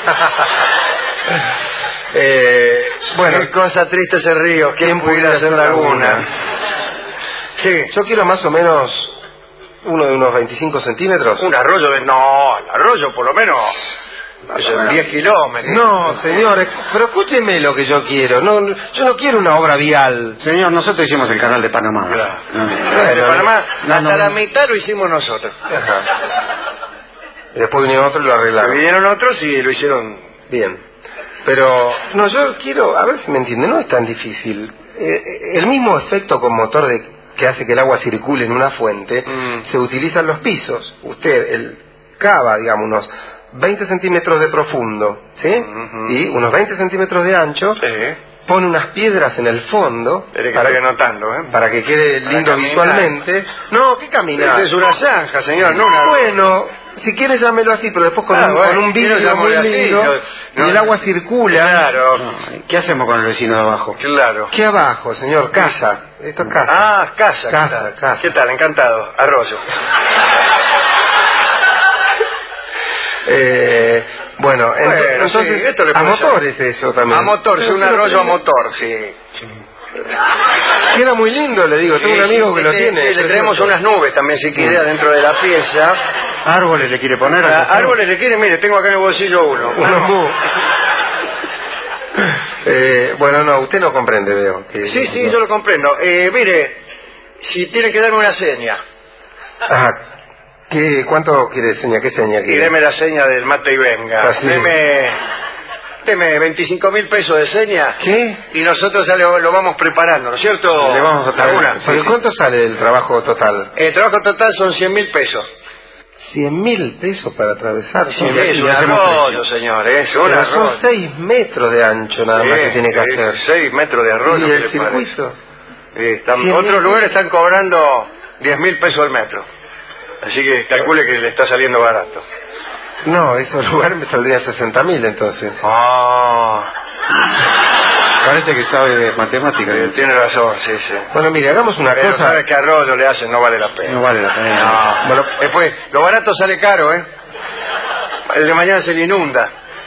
Bueno, Qué cosa triste ese río. ¿Quién pudiera ser Laguna? Sí. yo quiero más o menos uno de unos 25 centímetros. Un arroyo de... No, el arroyo por lo menos... Son 10 kilómetros. No, señores, pero escúcheme lo que yo quiero. No, yo no quiero una obra vial. Señor, nosotros hicimos el canal de Panamá. Claro. No. De Panamá, No, hasta no, la no. mitad lo hicimos nosotros. Ajá. Y después vinieron otros y lo arreglaron. Vinieron otros y lo hicieron... Bien. Pero, no, yo quiero, a ver si me entiende, no es tan difícil. El mismo efecto con motor que hace que el agua circule en una fuente, se utiliza en los pisos. Usted cava, digamos, unos 20 centímetros de profundo, ¿sí? Y unos 20 centímetros de ancho, pone unas piedras en el fondo para que quede lindo caminar. visualmente. No, ¿qué caminar? Esa es una zanja, señor, no una... Bueno, si quiere llámelo así, pero después con un vidrio muy lindo y el agua circula. Claro. No, ¿qué hacemos con el vecino de abajo? Claro. ¿Qué abajo, señor? Casa. Esto es casa. Ah, casa. Casa. ¿Qué tal? Encantado. Arroyo. Bueno, entonces sí, esto le a puede motor ser. es eso también. A motor, sí, un arroyo a motor, sí. Queda muy lindo, le digo. Tengo un amigo que lo tiene. Le traemos unas nubes también, si quiere, adentro de la pieza. ¿Árboles le quiere poner? Árboles le quiere, mire, tengo acá en el bolsillo uno. Bueno, no, usted no comprende, veo. Sí, yo lo comprendo. Mire, si tiene que darme una seña. Ajá. ¿Cuánto quiere seña? ¿Qué seña Y quiere? deme la seña del mate y venga. Así. Deme 25.000 pesos de seña. ¿Qué? Y nosotros ya lo vamos preparando, ¿no es cierto? Le vamos a Laguna? traer. ¿Pero cuánto sale el trabajo total? El trabajo total son 100.000 pesos. 100.000 pesos para atravesar. Sí, es un arroyo, señor, es un Pero arroyo. son 6 metros de ancho nada más que tiene que hacer. 6 metros de arroyo. ¿Y ¿qué el le circuito? parece? Otros lugares están cobrando 10.000 pesos al metro. Así que calcule que le está saliendo barato. No, esos lugares me saldrían 60.000 entonces. Parece que sabe de matemáticas. Tiene razón, sí. Bueno, mire, hagamos una Pero cosa. sabe que arroyo le hacen, no vale la pena. No vale la pena. No. Bueno, después, lo barato sale caro, ¿eh? El de mañana se le inunda.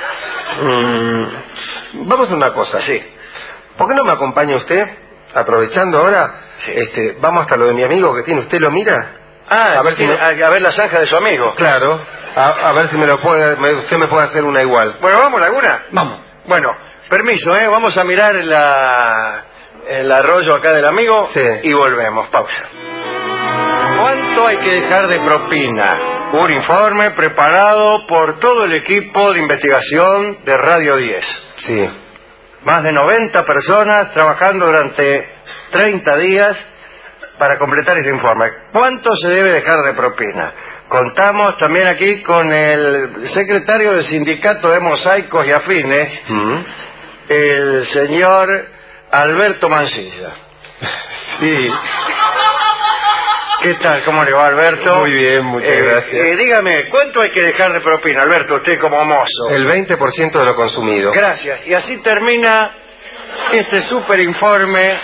Vamos a una cosa. Sí. ¿Por qué no me acompaña usted? Aprovechando ahora, Sí. vamos hasta lo de mi amigo que tiene. ¿Usted lo mira? A ver la zanja de su amigo. Claro. A ver si usted me puede hacer una igual. Bueno, ¿vamos, Laguna? Vamos. Bueno, permiso, vamos a mirar el arroyo acá del amigo. Sí. Y volvemos. Pausa. ¿Cuánto hay que dejar de propina? Un informe preparado por todo el equipo de investigación de Radio 10. Sí. Más de 90 personas trabajando durante 30 días para completar este informe. ¿Cuánto se debe dejar de propina? Contamos también aquí con el secretario del Sindicato de Mosaicos y Afines, el señor Alberto Mancilla. Sí. ¿Qué tal? ¿Cómo le va, Alberto? Muy bien, muchas gracias. Dígame, ¿cuánto hay que dejar de propina, Alberto, usted como mozo? El 20% de lo consumido. Gracias. Y así termina este súper informe.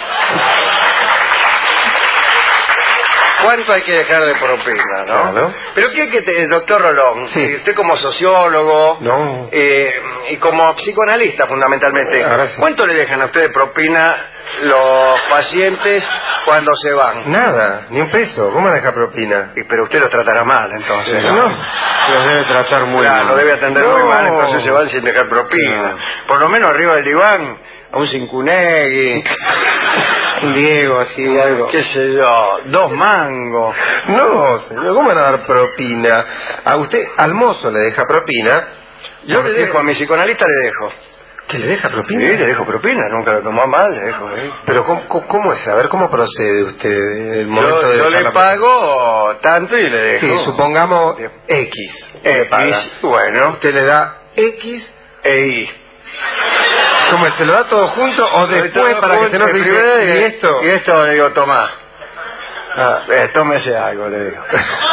¿Cuánto hay que dejar de propina, no? Claro. Pero ¿qué hay que doctor Rolón? Sí. Usted como sociólogo No. y como psicoanalista fundamentalmente, Ahora sí. ¿cuánto le dejan a usted de propina los pacientes cuando se van? Nada, ni un peso. ¿Cómo deja propina? Pero usted los tratará mal, entonces. No. Los debe tratar muy Claro, mal. lo debe atender No. muy mal, entonces se van sin dejar propina. No. Por lo menos arriba del diván, a un Cincunegui, Un Diego, así, algo. qué sé yo, 2 mangos. No, señor, ¿cómo van a dar propina? A usted, al mozo le deja propina. Yo le dejo, a mi psicoanalista le dejo. ¿Que le deja propina? Sí, le dejo propina, nunca lo tomó mal, le dejo. Pero ¿cómo es? A ver, ¿cómo procede usted el momento de Yo dejar le la pago tanto y le dejo. Sí, supongamos X. le paga. X, bueno, Usted le da X e Y. ¿Cómo es? ¿Se lo da todo junto o después para que se no y esto? Y esto le digo, tomá. Tómese algo, le digo.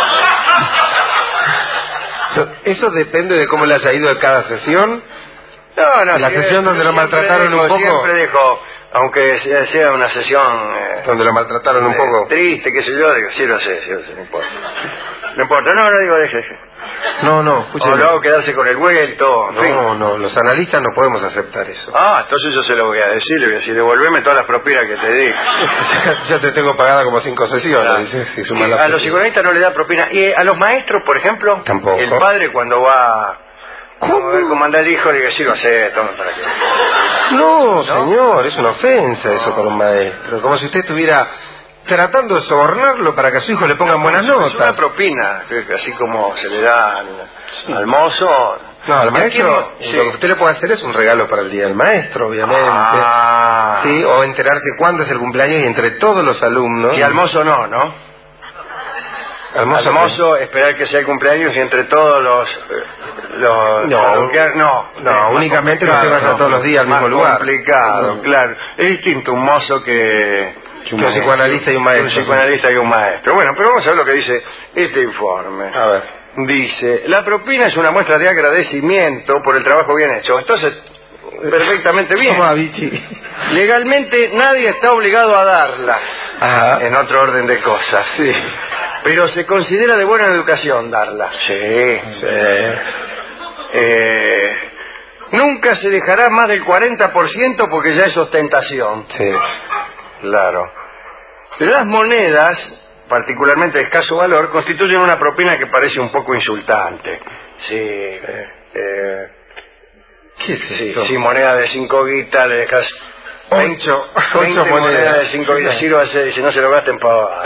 ¿Eso depende de cómo le haya ido en cada sesión? No, la sesión donde lo maltrataron un poco. Siempre dejo, aunque sea una sesión donde lo maltrataron un poco triste, qué sé yo, digo, sí lo sé, no importa. No importa, no digo, deje. No, escúcheme. O lo hago quedarse con el vuelto, en fin. No, los analistas no podemos aceptar eso. Entonces yo se lo voy a decir, le voy a decir, devolveme todas las propinas que te di. Ya te tengo pagada como 5 sesiones. A los psicoanalistas no le da propina. Y a los maestros, por ejemplo, tampoco. El padre cuando va a ver cómo anda el hijo, le dice, sí lo sé, toma para qué. No, señor, es una ofensa eso para un maestro. Como si usted estuviera tratando de sobornarlo para que a su hijo le pongan buenas notas. Es una propina, así como se le da al mozo. No, al maestro, lo que usted le puede hacer es un regalo para el día del maestro, obviamente. Sí, o enterarse cuándo es el cumpleaños y entre todos los alumnos. Y al mozo no. Al mozo esperar que sea el cumpleaños y entre todos no, únicamente que usted vaya todos los días al mismo lugar. Complicado, claro. Es distinto un mozo que un psicoanalista y un maestro. Un psicoanalista y un maestro. Bueno, pero vamos a ver lo que dice este informe. A ver. Dice, la propina es una muestra de agradecimiento por el trabajo bien hecho. Entonces, perfectamente bien. Legalmente nadie está obligado a darla. Ajá. En otro orden de cosas. Sí. Pero se considera de buena educación darla. Sí. Nunca se dejará más del 40% porque ya es ostentación. Sí. Claro. Las monedas, particularmente de escaso valor, constituyen una propina que parece un poco insultante. Sí. ¿Qué es esto? Si moneda de 5 guitas le dejas 20 monedas de 5 guitas, sírvase, y si no se lo gasten para...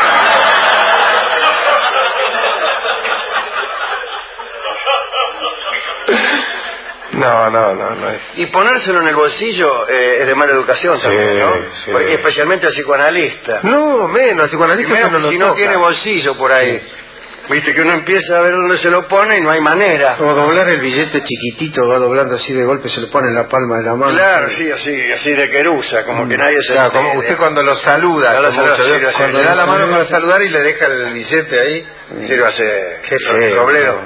No es. Y ponérselo en el bolsillo es de mala educación también, ¿no? Sí. Especialmente al psicoanalista. No, menos, al psicoanalista no lo si toca. no tiene bolsillo por ahí. Viste que uno empieza a ver dónde se lo pone y no hay manera. O doblar el billete chiquitito, va doblando así de golpe, se lo pone en la palma de la mano. Claro, sí, así de querusa, como que nadie se claro, como usted cuando lo saluda, cuando le da la mano para saludar y le deja el billete ahí. Sí, lo hace Robledo.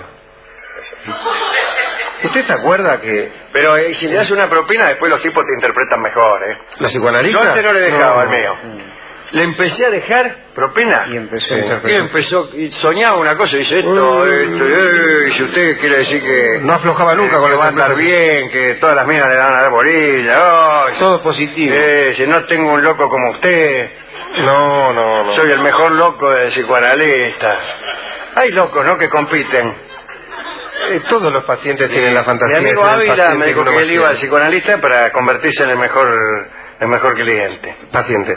¿Usted se acuerda que...? Pero si le das una propina, después los tipos te interpretan mejor, ¿eh? ¿Los psicoanalistas? Yo antes no le dejaba al mío. Le empecé a dejar propina. Y empezó y soñaba una cosa, dice esto, y si usted quiere decir que... No aflojaba nunca con que va a estar bien, que todas las minas le van a dar bolilla. Todo positivo. Si no tengo un loco como usted... No. Soy el mejor loco del psicoanalista. Hay locos, ¿no?, que compiten. Todos los pacientes tienen la fantasía. Mi amigo Ávila me dijo que él iba al psicoanalista para convertirse en el mejor cliente. Paciente.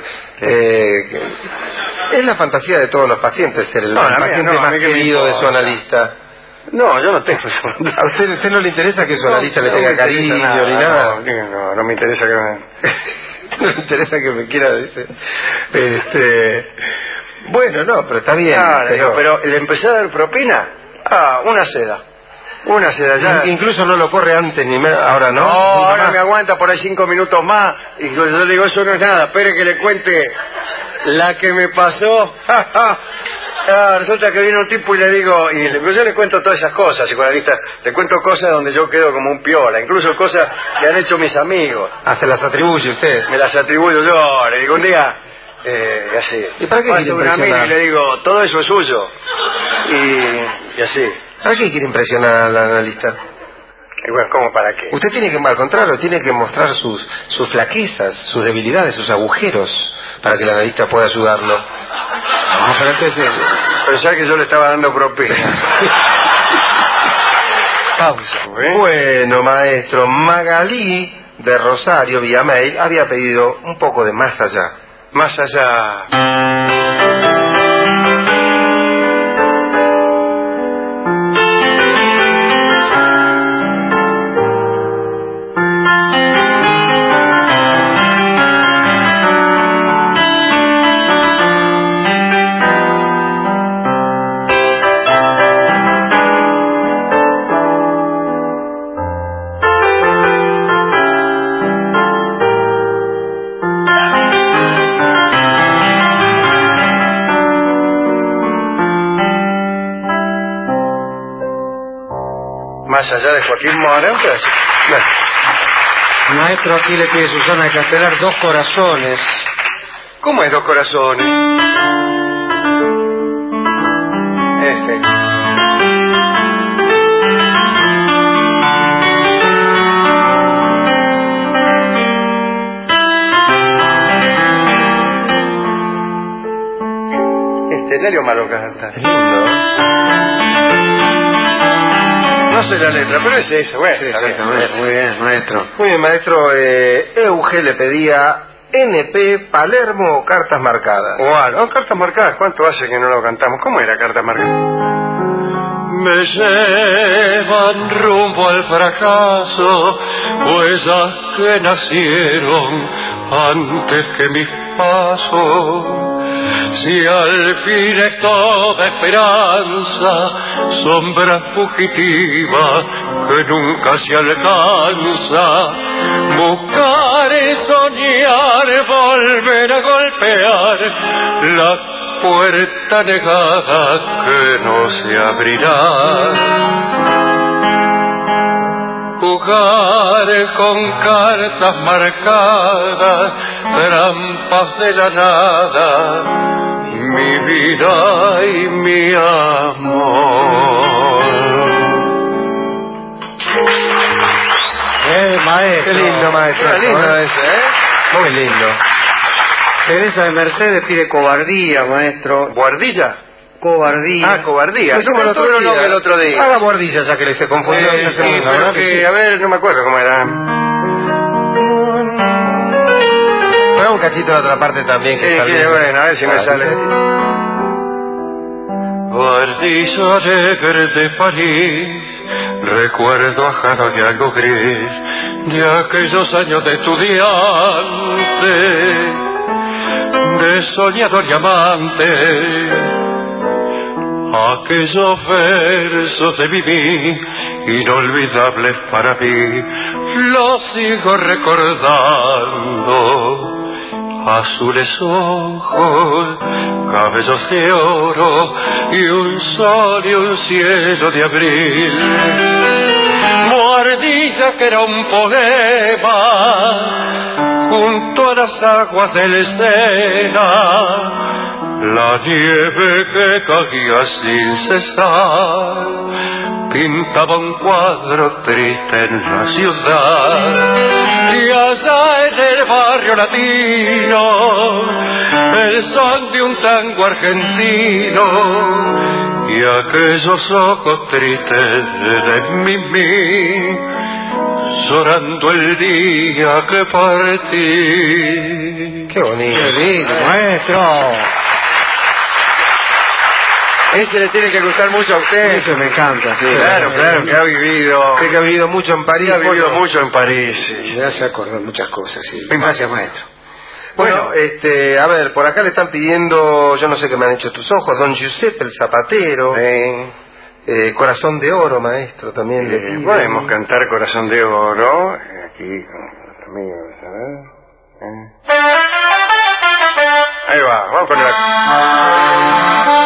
Es la fantasía de todos los pacientes ser el paciente más querido de su analista. No, yo no tengo eso. ¿A usted no le interesa que su analista le tenga cariño ni nada? No me interesa que me... No le interesa que me quiera, dice. Bueno, no, pero está bien. Pero le empecé a dar propina. Una seda ya. Incluso no lo corre antes ni ahora, ¿no? No, ahora me aguanta por ahí 5 minutos más. Y yo le digo, eso no es nada, espere que le cuente la que me pasó. Resulta que viene un tipo y le digo, yo le cuento todas esas cosas, psicoanalista, le cuento cosas donde yo quedo como un piola, incluso cosas que han hecho mis amigos. ¿Se las atribuye usted? Me las atribuyo yo, le digo un día, así. ¿Y para qué paso una mina y le digo, todo eso es suyo. Y así. ¿Para qué quiere impresionar al analista? Y bueno, ¿cómo para qué? Usted tiene que, al contrario, tiene que mostrar sus flaquezas, sus debilidades, sus agujeros, para que el analista pueda ayudarlo. Pensar que yo le estaba dando propina. Pausa. Bueno, maestro, Magalí de Rosario, vía mail, había pedido un poco de más allá. Más allá. más allá de Joaquín Mora, un pedacito. Bueno. Maestro, aquí le pide Susana de Castelar 2 corazones. ¿Cómo es 2 corazones? Nelio Malo canta. Es lindo. No sé la letra, pero es eso. Bueno, Sí, exactamente. Muy bien, maestro. Muy bien, maestro. Euge le pedía NP, Palermo o Cartas Marcadas. Cartas Marcadas. ¿Cuánto hace que no lo cantamos? ¿Cómo era Cartas Marcadas? Me llevan rumbo al fracaso, huellas que nacieron antes que mis pasos. Si al fin es toda esperanza, sombra fugitiva que nunca se alcanza, buscar y soñar, volver a golpear la puerta negada que no se abrirá. Jugar con cartas marcadas, trampas de la nada, mi vida y mi amor. Maestro. Qué lindo, maestro. Qué lindo ese, Muy lindo. Teresa de Mercedes pide cobardía, maestro. ¿Guardilla? Cobardía. Cobardía. Lo hicimos el otro día. El otro día. Haga guardilla ya que le se confundió. Sí, pero que, a ver, no me acuerdo cómo era. Haga un cachito de otra parte también que está bien. Bueno, a ver si me sale. Guardilla alegre de París, recuerdo ajado de algo gris de aquellos años de estudiante, de soñador y amante. Aquellos versos de Viví, inolvidables para mí, los sigo recordando. Azules ojos, cabellos de oro y un sol y un cielo de abril. Guardilla que era un poema junto a las aguas del Sena, la nieve que caía sin cesar pintaba un cuadro triste en la ciudad. Y allá en el barrio latino, el son de un tango argentino y aquellos ojos tristes de Mimi, llorando el día que partí. Qué bonito. Qué lindo, maestro. Ese le tiene que gustar mucho a usted. Eso me encanta. Sí, Claro, que ha vivido. Usted que ha vivido mucho en París. Ha vivido mucho en París. Sí. Ya se acordó de muchas cosas, sí. Gracias, maestro. Bueno, a ver, por acá le están pidiendo, yo no sé qué me han hecho tus ojos, Don Giuseppe el Zapatero, Corazón de Oro, maestro, también le piden. Podemos cantar Corazón de Oro, aquí con los amigos, a ver. Ahí va, vamos con la...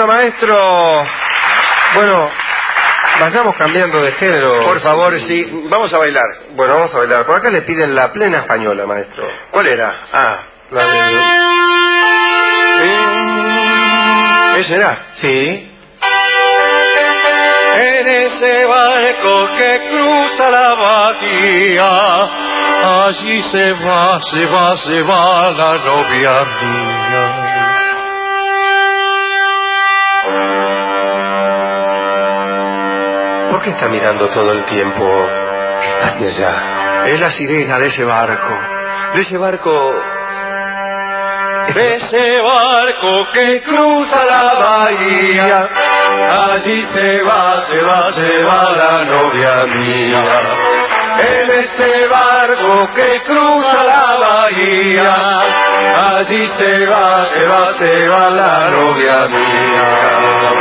Bueno, maestro, vayamos cambiando de género. Por favor, sí. Vamos a bailar. Bueno, vamos a bailar. Por acá le piden la plena española, maestro. ¿Cuál era? La de... ¿Ese era? Sí. En ese barco que cruza la bahía, allí se va la novia mía. ¿Por qué está mirando todo el tiempo hacia allá? Es la sirena de ese barco. De ese barco Que cruza la bahía, allí se va la novia mía. En ese barco que cruza la bahía, allí se va la novia mía.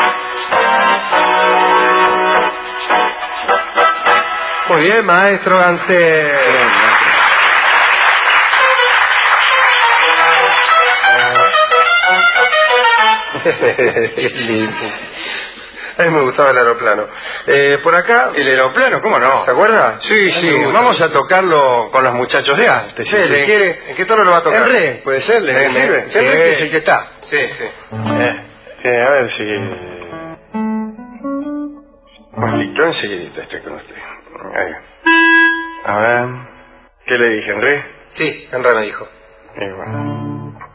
Muy bien, maestro Gansé. Qué lindo. A mí me gustaba el aeroplano. Por acá... ¿El aeroplano? ¿Cómo no? ¿Se acuerda? Sí, vamos a tocarlo con los muchachos de antes. Sí, ¿en qué tono lo va a tocar? En re, puede ser, ¿le sirve? Sí. Que es el que está. Sí. A ver si... Listo, enseguidita estoy con usted. Ahí. A ver... ¿Qué le dije, en re? Sí, en re me dijo. Igual.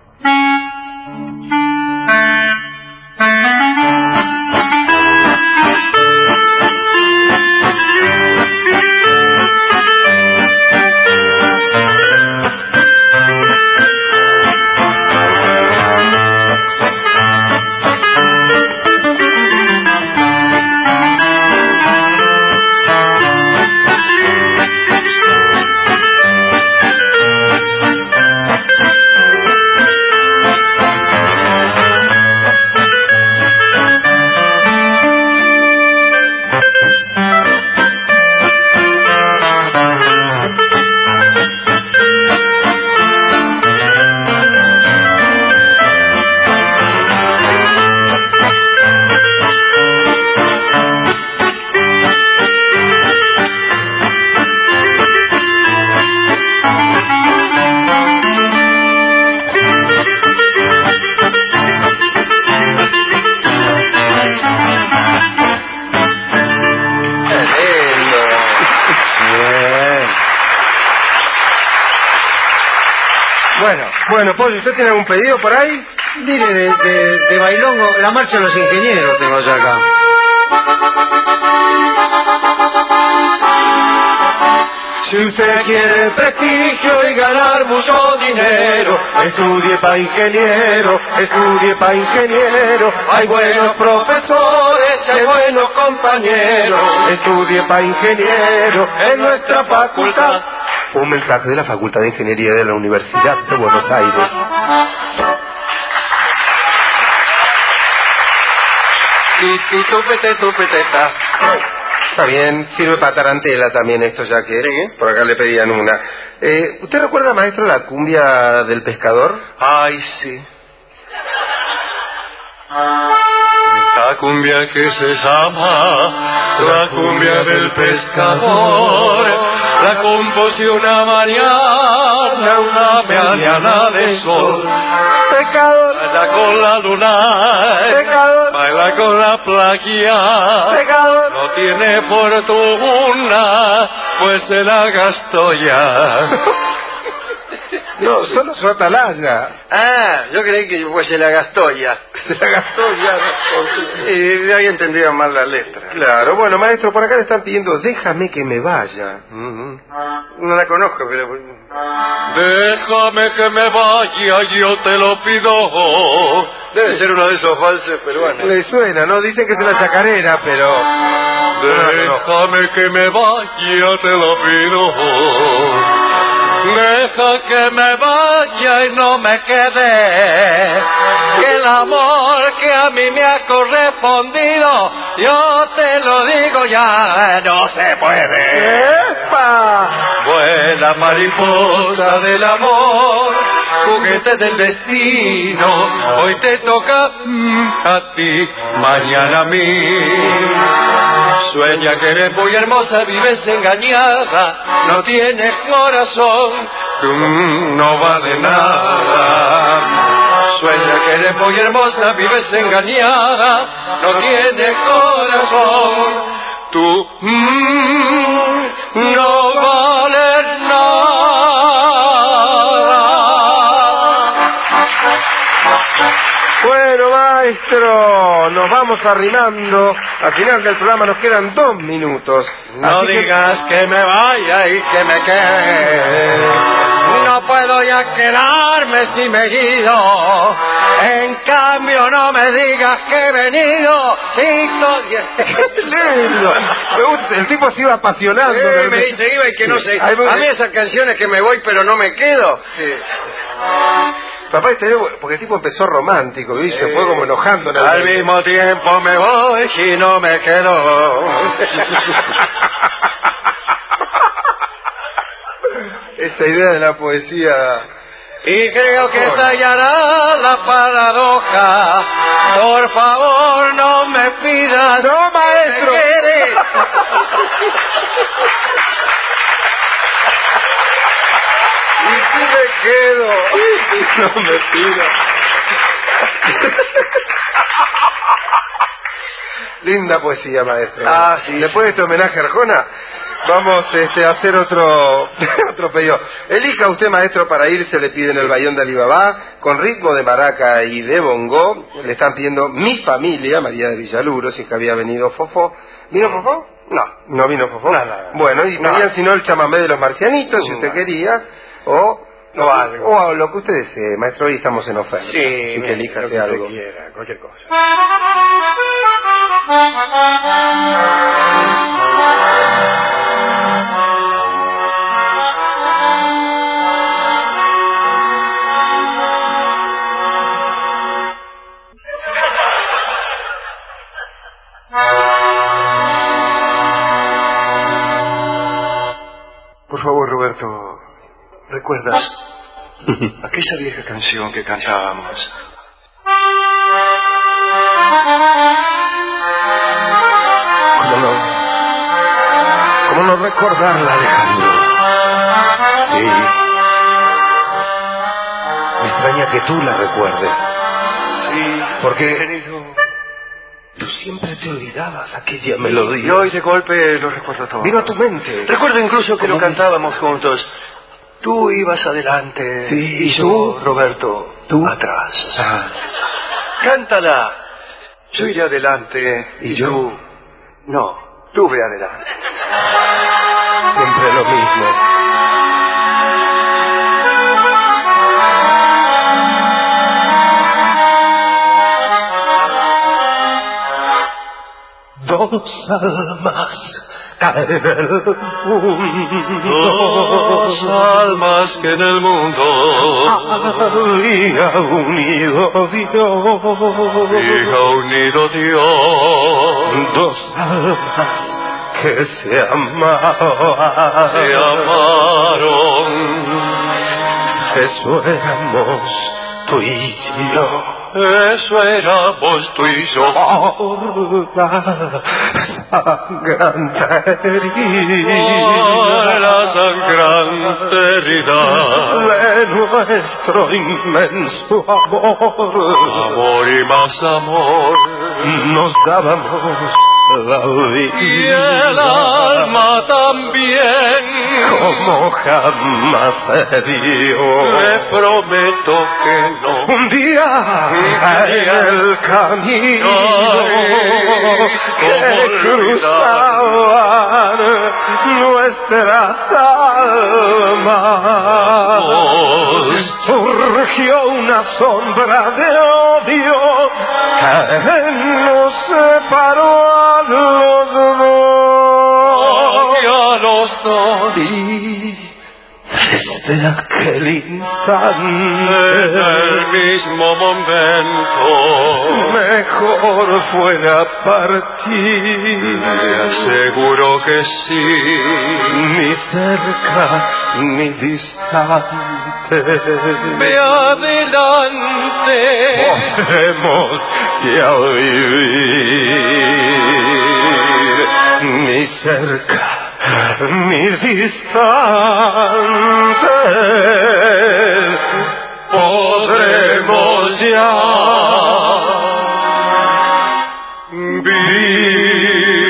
Bueno, Pollo, ¿usted tiene algún pedido por ahí? Mire, de bailongo, la marcha de los ingenieros tengo yo acá. Si usted quiere prestigio y ganar mucho dinero, estudie pa' ingeniero, hay buenos profesores, hay buenos compañeros, estudie pa' ingeniero en nuestra facultad. Un mensaje de la Facultad de Ingeniería de la Universidad de Buenos Aires. Y tupeteta. Está bien, sirve para tarantela también esto, ya que por acá le pedían una. ¿Usted recuerda, maestro, la cumbia del pescador? Ay, sí. La cumbia que se llama la cumbia del pescador, la compuso una mañana de sol. Pescador, Baila con la luna, pescador, baila con la playa, pescador. no tiene fortuna, pues se la gastó ya. No, solo su atalaya. Yo creí que pues se la gastó ya. Se la gastó ya. Y había entendido mal la letra. Claro, bueno, maestro, por acá le están pidiendo déjame que me vaya. No la conozco, pero... Déjame que me vaya, yo te lo pido. Debe ser uno de esos valses peruanos. Le suena, ¿no? Dicen que es una chacarera, pero... Déjame que me vaya, te lo pido. Deja que me vaya y no me quede, que el amor que a mí me ha correspondido, yo te lo digo ya, no se puede. ¡Epa! Vuela mariposa del amor, juguete del destino, hoy te toca a ti, mañana a mí. Sueña que eres muy hermosa, vives engañada, no tienes corazón, no vale nada. Sueña que eres muy hermosa, vives engañada, no tienes corazón, tú no vales nada. Bueno, maestro, nos vamos arrimando. Al final del programa nos quedan 2 minutos. No digas que me vaya y que me quede. No puedo ya quedarme si me he ido. En cambio no me digas que he venido. Lindo. El tipo se iba apasionando. Me dice, iba y que no sé. A mí esas canciones que me voy pero no me quedo. Sí. Papá, porque el tipo empezó romántico y se fue como enojando. Al mismo tiempo me voy y no me quedo. Esa idea de la poesía. Y creo que estallará la paradoja. Por favor, no me pidas. ¡No, maestro! Y si me quedo. No me pidas. Linda poesía, maestro. Sí. Después de este homenaje a Arjona, vamos a hacer otro pedido. Elija usted, maestro, para irse, le piden el Bayón de Alibaba, con ritmo de maraca y de bongo. Le están pidiendo Mi Familia, María de Villaluro, si es que había venido Fofó. ¿Vino Fofó? No vino Fofó. No. Bueno, y pedían si no el chamamé de los marcianitos, si usted quería, o lo que usted desee, maestro. Hoy estamos en oferta. Sí, así que elíjase algo. Quiera, cualquier cosa. Por favor, Roberto, ¿recuerdas aquella vieja canción que cantábamos? ¿Cómo no recordarla, Alejandro? Sí. Me extraña que tú la recuerdes. Sí. Porque, querido, tú siempre te olvidabas aquella melodía. Y hoy de golpe lo recuerdo todo. Vino a tu mente. Recuerdo incluso que lo cantábamos juntos. Tú ibas adelante. Sí. Y yo, Roberto, tú atrás. Cántala. Yo iré adelante. ¿Y yo? Tú, no, tú ve adelante. Siempre lo mismo. Dos almas caen en el mundo. Dos almas que en el mundo había unido Dios. Había unido Dios. Dos almas que se amaban. Se amaron. Eso éramos tú y yo. Eso éramos tú y yo. Por la sangrante herida. Por la sangrante herida de nuestro inmenso amor. Amor y más amor. Nos dábamos la vida. Y el alma también. Como jamás se dio. Te prometo que no. Un día en el camino que cruzaban nuestras almas, surgió una sombra de odio que nos separó a los dos. Y a los dos. Y desde de aquel instante. En el mismo momento Mejor fuera partir. te aseguro que sí. Ni cerca ni distante. Ve adelante. Podemos ya vivir. Ni cerca ni distante. Podremos ya vivir.